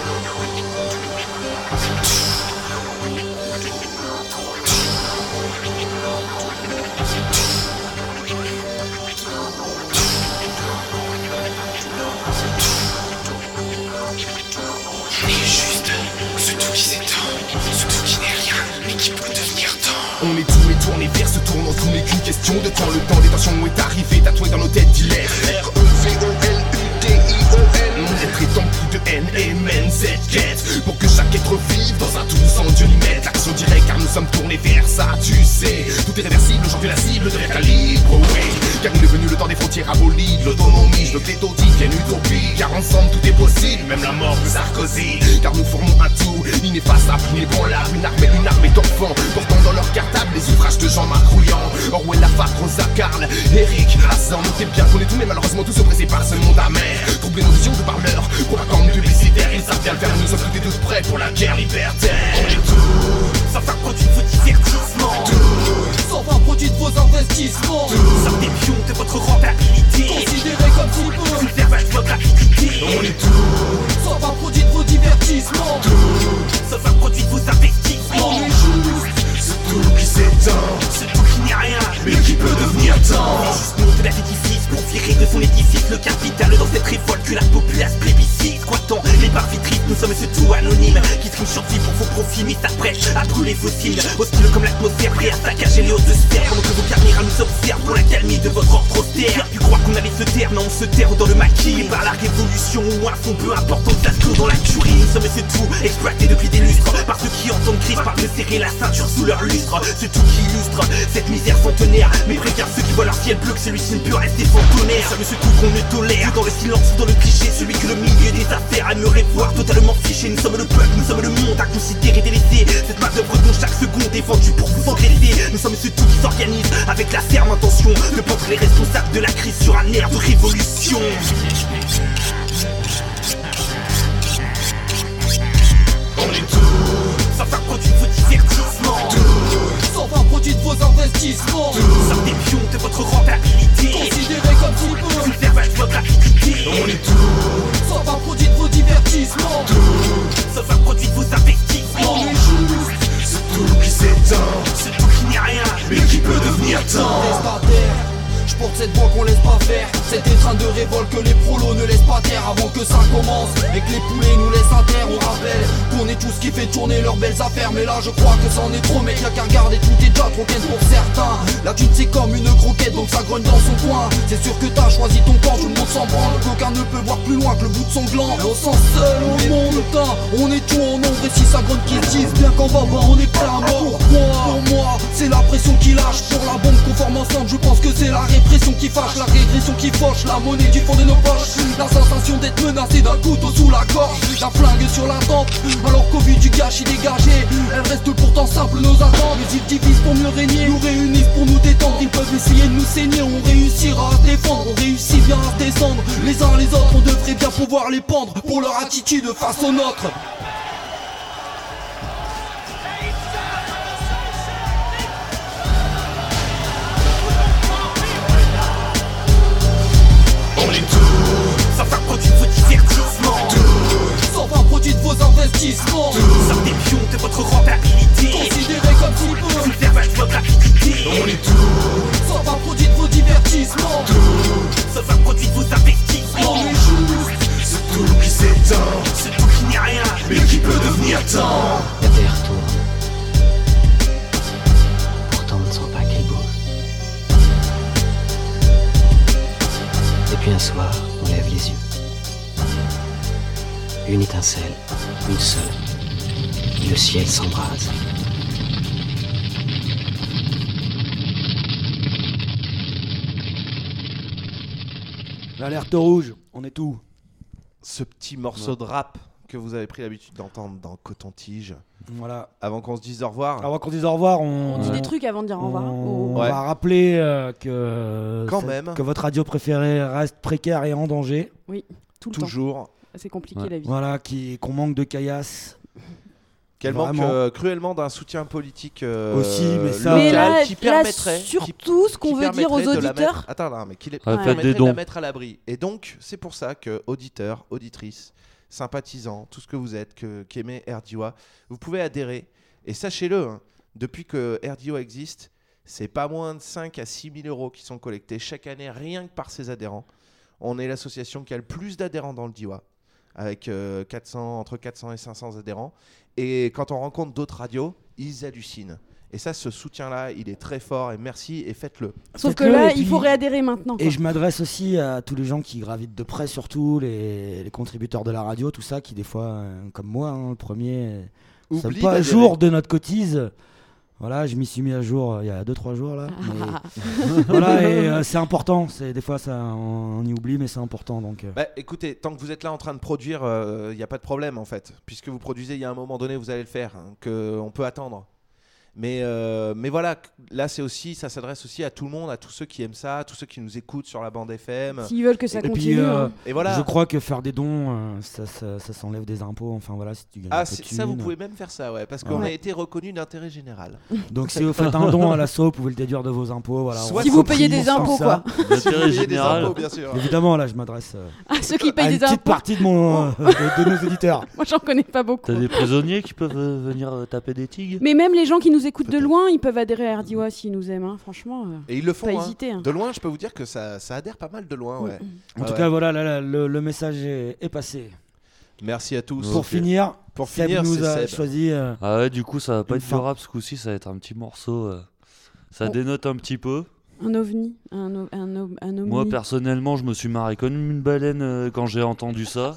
On est tout et tourné vers ce tournant, tout n'est qu'une question de temps. Le temps des tensions est arrivé, tatoué dans nos têtes d'hilaire. R E V O L U D I O N. Mon être est empli de haine, M N Z quête. Pour que chaque être vive dans un tout sans Dieu n'y mette l'action directe, car nous sommes tournés vers ça, tu sais. Tout est réversible, aujourd'hui la cible devient un libre, ouais. Car il est venu le temps des frontières abolies, de l'autonomie, je veux que l'étau devienne utopie. Car ensemble tout est possible, même la mort de Sarkozy. Car nous formons un tout, ineffaçable, inébranlable. Une armée, une armée d'enfants, portant dans leur cartable les ouvrages de Jean-Marc Rouillant. Orwell, Lafave, Rosa, Karl, Eric, Hassan. Notez bien qu'on est tous, mais malheureusement tous oppressés par ce monde amer. Troubler nos visions de parleurs, propagande publicitaire. Ils savent bien le faire, nous sommes tous et tous prêts pour la guerre libertaire. On est tout, sauf un produit de vos divertissements. Tout, sauf un produit de vos investissements. Tout, sauf des pions de votre rentabilité. Considérés comme si peu, sous le servage de votre avidité. On est tout, sauf un produit de vos divertissements. Tout, sauf un produit de vos investissements. On est juste ce tout qui s'étend, ce tout qui n'est rien, mais qui peut devenir temps. Les de la édifice pour virer de son édifice le capital dans cette révolte que la populace plébiscite. Squattant les barres vitrices, nous sommes ce tout anonyme qui trime sur vie pour vos profits, mais s'apprêche à brûler vos cibles. Hostile comme l'atmosphère, prêt à saccager les hautes sphères. Pendant que vos caméras nous observent pour la calmie de votre ordre austère. Pu croire qu'on allait se taire, non on se terre dans le maquis. Par la révolution ou un son peu important de l'assaut dans la curie. Nous sommes ce tout exploité depuis des lustres par ceux qui entendent crise, par de serrer la ceinture sous leur lustre. Ce tout qui illustre cette misère centenaire, mais prévient ceux qui voient leur ciel bleu que celui-ci ne peut rester sans tonnerre. Nous sommes ce tout qu'on ne tolère, dans le silence ou dans le cliché, celui que le milieu des affaires aimerait voir totalement fiché. Nous sommes le peuple, nous sommes le monde à considérer délaissé. Cette main d'œuvre dont chaque seconde est vendue pour vous engraisser. Nous sommes ce tout qui s'organise avec la ferme intention de prendre les responsables de la crise sur un air de révolution. On est tout, sauf un produit de vos divertissements. Tout, sauf un produit de vos investissements. Tout, sauf des pions de votre rentabilité. Considérés comme si peu, sous le servage de votre avidité. On est tout, sauf un produit de vos divertissements. Tout, sauf un produit de vos investissements. On est juste ce tout qui s'étend, ce tout qui n'est rien, mais qui peut devenir temps. Je porte cette voix qu'on laisse pas faire, cette étreinte de révolte que les prolos ne laissent pas taire avant que ça commence et que les poulets nous laissent à terre. On rappelle qu'on est tout ce qui fait tourner leurs belles affaires, mais là je crois que c'en est trop, mec, y'a qu'à regarder, tout est déjà trop ken pour certains. La thune c'est comme une croquette donc ça grogne dans son coin. C'est sûr que t'as choisi ton camp, tout le monde s'en branle, qu'aucun ne peut voir plus loin que le bout de son gland. Et on sent seul au monde, putain, on est tout en ombre et si ça grogne qu'ils disent bien qu'en bas bah, on est prêt à mort. Pourquoi pour moi c'est la pression qui lâche, pour la bombe qu'on forme ensemble je pense que c'est la répression qui fâche, la régression qui fauche, la monnaie du fond de nos poches, la sensation d'être menacé d'un couteau sous la gorge, la flingue sur la tempe, alors qu'au vu du gâchis dégagé, elle reste pourtant simple nos attentes. Mais ils divisent pour mieux régner, nous réunissent pour nous détendre, ils peuvent essayer de nous saigner, on réussira à se défendre, on réussit bien à se descendre, les uns les autres on devrait bien pouvoir les pendre, pour leur attitude face aux nôtres. On est tout, sauf un produit de vos divertissements. Tout, sauf un produit de vos investissements. Tout, sauf des pions de votre rentabilité. Considérés comme si peu, sous le servage de votre avidité. On est tout, sauf un produit de vos divertissements. Tout, sauf un produit de vos investissements. On est juste ce tout qui s'étend, ce tout qui n'est rien, mais qui peut devenir temps. étincelle, une seule, et le ciel s'embrase. L'alerte rouge, on est tout. Ce petit morceau de rap que vous avez pris l'habitude d'entendre dans Coton-Tige. Voilà. Avant qu'on se dise au revoir. Avant qu'on se dise au revoir, on, On dit des trucs avant de dire au revoir. On Oh. Ouais. va rappeler euh, que, Quand c'est- même. que votre radio préférée reste précaire et en danger. Oui, tout le Toujours. temps. C'est compliqué Ouais. la vie. Voilà, qui, qu'on manque de caillasse. Qu'elle manque Vraiment. euh, cruellement d'un soutien politique euh, Aussi, mais ça- Mais local là, qui là, permettrait, surtout, qui- ce qu'on qui veut dire aux permettrait de la auditeurs. mettre- Attends, là, mais qui les Ouais, faites permettrait des de la dons. mettre à l'abri. Et donc, c'est pour ça que auditeurs, auditrices, sympathisants, tout ce que vous êtes, que, qui aimez R D I W A, vous pouvez adhérer. Et sachez-le, hein, depuis que R D I W A existe, c'est pas moins de cinq à six mille euros qui sont collectés chaque année, rien que par ses adhérents. On est l'association qui a le plus d'adhérents dans le D I W A, avec euh, quatre cents, entre quatre cents et cinq cents adhérents. Et quand on rencontre d'autres radios, ils hallucinent. Et ça, ce soutien-là, il est très fort. Et merci, et faites-le. Sauf que Faites-le, là, et puis- il faut réadhérer maintenant. Et quoi. je m'adresse aussi à tous les gens qui gravitent de près, surtout les, les contributeurs de la radio, tout ça, qui des fois, euh, comme moi, hein, le premier, ne sont Oublie pas à d'adhérer. jour de notre cotise. Voilà, je m'y suis mis à jour euh, il y a deux trois jours là. mais- voilà, et euh, c'est important. C'est, des fois, ça, on, on y oublie, mais c'est important. Donc, euh. Bah, écoutez, tant que vous êtes là en train de produire, il n'y a pas de problème en fait. Puisque vous produisez, il y a un moment donné, vous allez le faire. Hein, qu'on peut attendre. Mais, euh, mais voilà, là c'est aussi, ça s'adresse aussi à tout le monde, à tous ceux qui aiment ça, à tous ceux qui nous écoutent sur la bande F M. S'ils veulent que ça Et puis, continue. euh, hein. Et voilà. je crois que faire des dons, euh, ça, ça, ça s'enlève des impôts. Enfin voilà, si tu gagnes un Ah, peu de c'est- ça vous thunes. pouvez même faire ça, ouais, parce qu'on Ouais. a été reconnu d'intérêt général. Donc si vous faites un don à l'asso, vous pouvez le déduire de vos impôts. Voilà, Soit on Si vous payez des comprime impôts, ça. quoi. Si vous D'intérêt payez des général. impôts, bien sûr. Évidemment, là, je m'adresse euh, Ah, ceux qui à payent une des petite impôts. partie de, mon, euh, de, de nos auditeurs. Moi, j'en connais pas beaucoup. T'as des prisonniers qui peuvent euh, venir euh, taper des tigres. Mais même les gens qui nous écoutent de loin, ils peuvent adhérer à R D I W A s'ils nous aiment. hein. Franchement, euh, Et ils le font. pas hein. hésiter. hein. De loin, je peux vous dire que ça, ça adhère pas mal de loin, ouais. En Ah tout ouais. cas, voilà, là, là, le, le message est, est passé. Merci à tous. Pour Ok. finir, Pour Seb finir, nous c'est a Seb. choisi. euh, Ah ouais, du coup, ça va pas Une être fin. du rap ce coup-ci, ça va être un petit morceau. euh, Ça Oh. dénote un petit peu. Un ovni. Un, o- un, o- un ovni. Moi, personnellement, je me suis marré comme une baleine euh, quand j'ai entendu ça.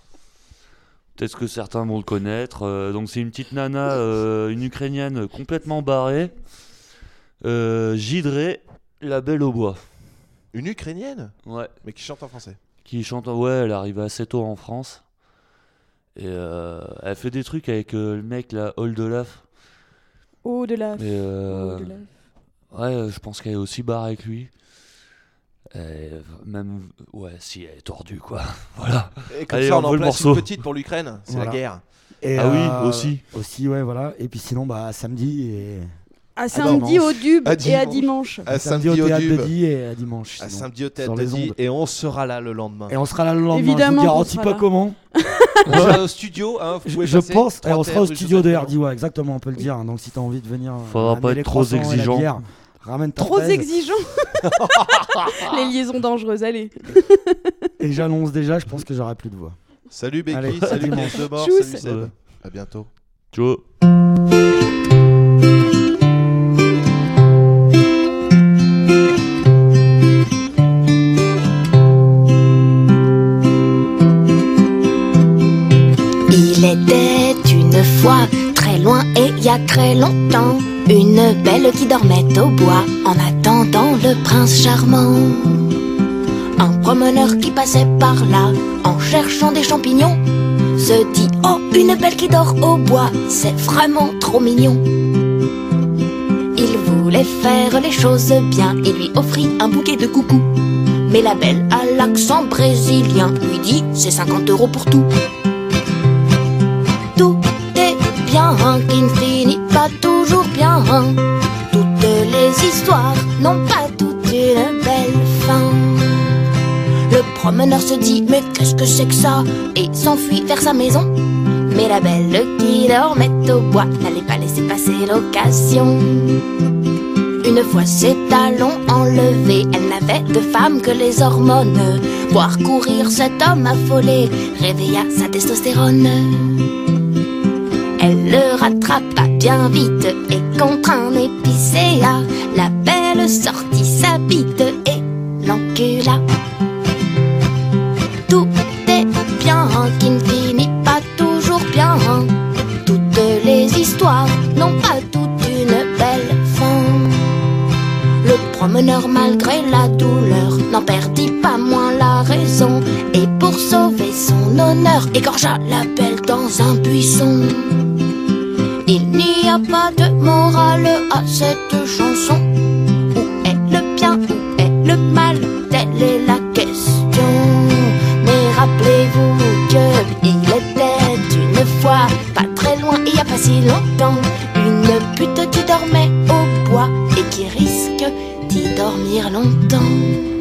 Peut-être que certains vont le connaître. euh, donc, c'est une petite nana, euh, une ukrainienne complètement barrée. Euh, Gidré, la belle au bois. Une ukrainienne, Ouais. mais qui chante en français. Qui chante. Ouais, elle arrive assez tôt en France. Et euh, elle fait des trucs avec euh, le mec, là, Oldelaf. Oh de la. Et euh, Oh de la. ouais, je pense qu'elle est aussi barrée avec lui. Et même, ouais, si, elle est tordue, quoi. Voilà. Et comme Allez, ça, on on en veut le place morceau. une petite pour l'Ukraine. C'est Voilà. la guerre. et, Ah oui, euh, aussi. Aussi, ouais, voilà. Et puis sinon, bah, samedi et. À samedi dimanche. au Dube À et à dimanche. dimanche. À samedi samedi au au théâtre Dube. de Die et à dimanche. À sinon, samedi au théâtre sur de les Die, ondes. et on sera là le lendemain. Et on sera là le lendemain. Évidemment je vous qu'on garantis sera pas là. comment. On sera au studio, hein, vous Je, pouvez je passer. pense. trois Et on sera terres au rue studio de Joseph R D I W A, exactement. On peut le dire. hein. Donc si t'as envie de venir. euh, Faudra ramener pas les être trop croissants et la exigeant. bière, ramène ta Trop fraise. exigeant. Les liaisons dangereuses, allez. Et j'annonce déjà, je pense que j'aurai plus de voix. Salut Becky, Allez, salut dimanche. Chris de mort, Tchuss. salut Seb. Ouais. À bientôt. Ciao. Il était une fois très loin et il y a très longtemps une belle qui dormait au bois en attendant le prince charmant. Un promeneur qui passait par là en cherchant des champignons se dit oh une belle qui dort au bois, c'est vraiment trop mignon. Il voulait faire les choses bien et lui offrit un bouquet de coucou. Mais la belle à l'accent brésilien lui dit c'est cinquante euros pour tout. Tout est bien qui ne finit pas toujours bien. Toutes les histoires n'ont pas toutes une belle fin. Le promeneur se dit mais qu'est-ce que c'est que ça et s'enfuit vers sa maison. Mais la belle qui dormait au bois n'allait pas laisser passer l'occasion. Une fois ses talons enlevés, elle n'avait de femme que les hormones. Voir courir cet homme affolé réveilla sa testostérone. Elle le rattrapa bien vite et contre un épicéa, la belle sortit sa bite et l'encula. Tout est bien qui ne finit pas n'ont pas toute une belle fin. Le promeneur, malgré la douleur, n'en perdit pas moins la raison, et pour sauver son honneur, égorgea la belle dans un buisson. Il n'y a pas de morale à cette chanson. Où est le bien, où est le mal? Telle est la question. Mais rappelez-vous que il était une fois, pas très loin, il y a pas si longtemps, une pute qui dormait au bois et qui risque d'y dormir longtemps.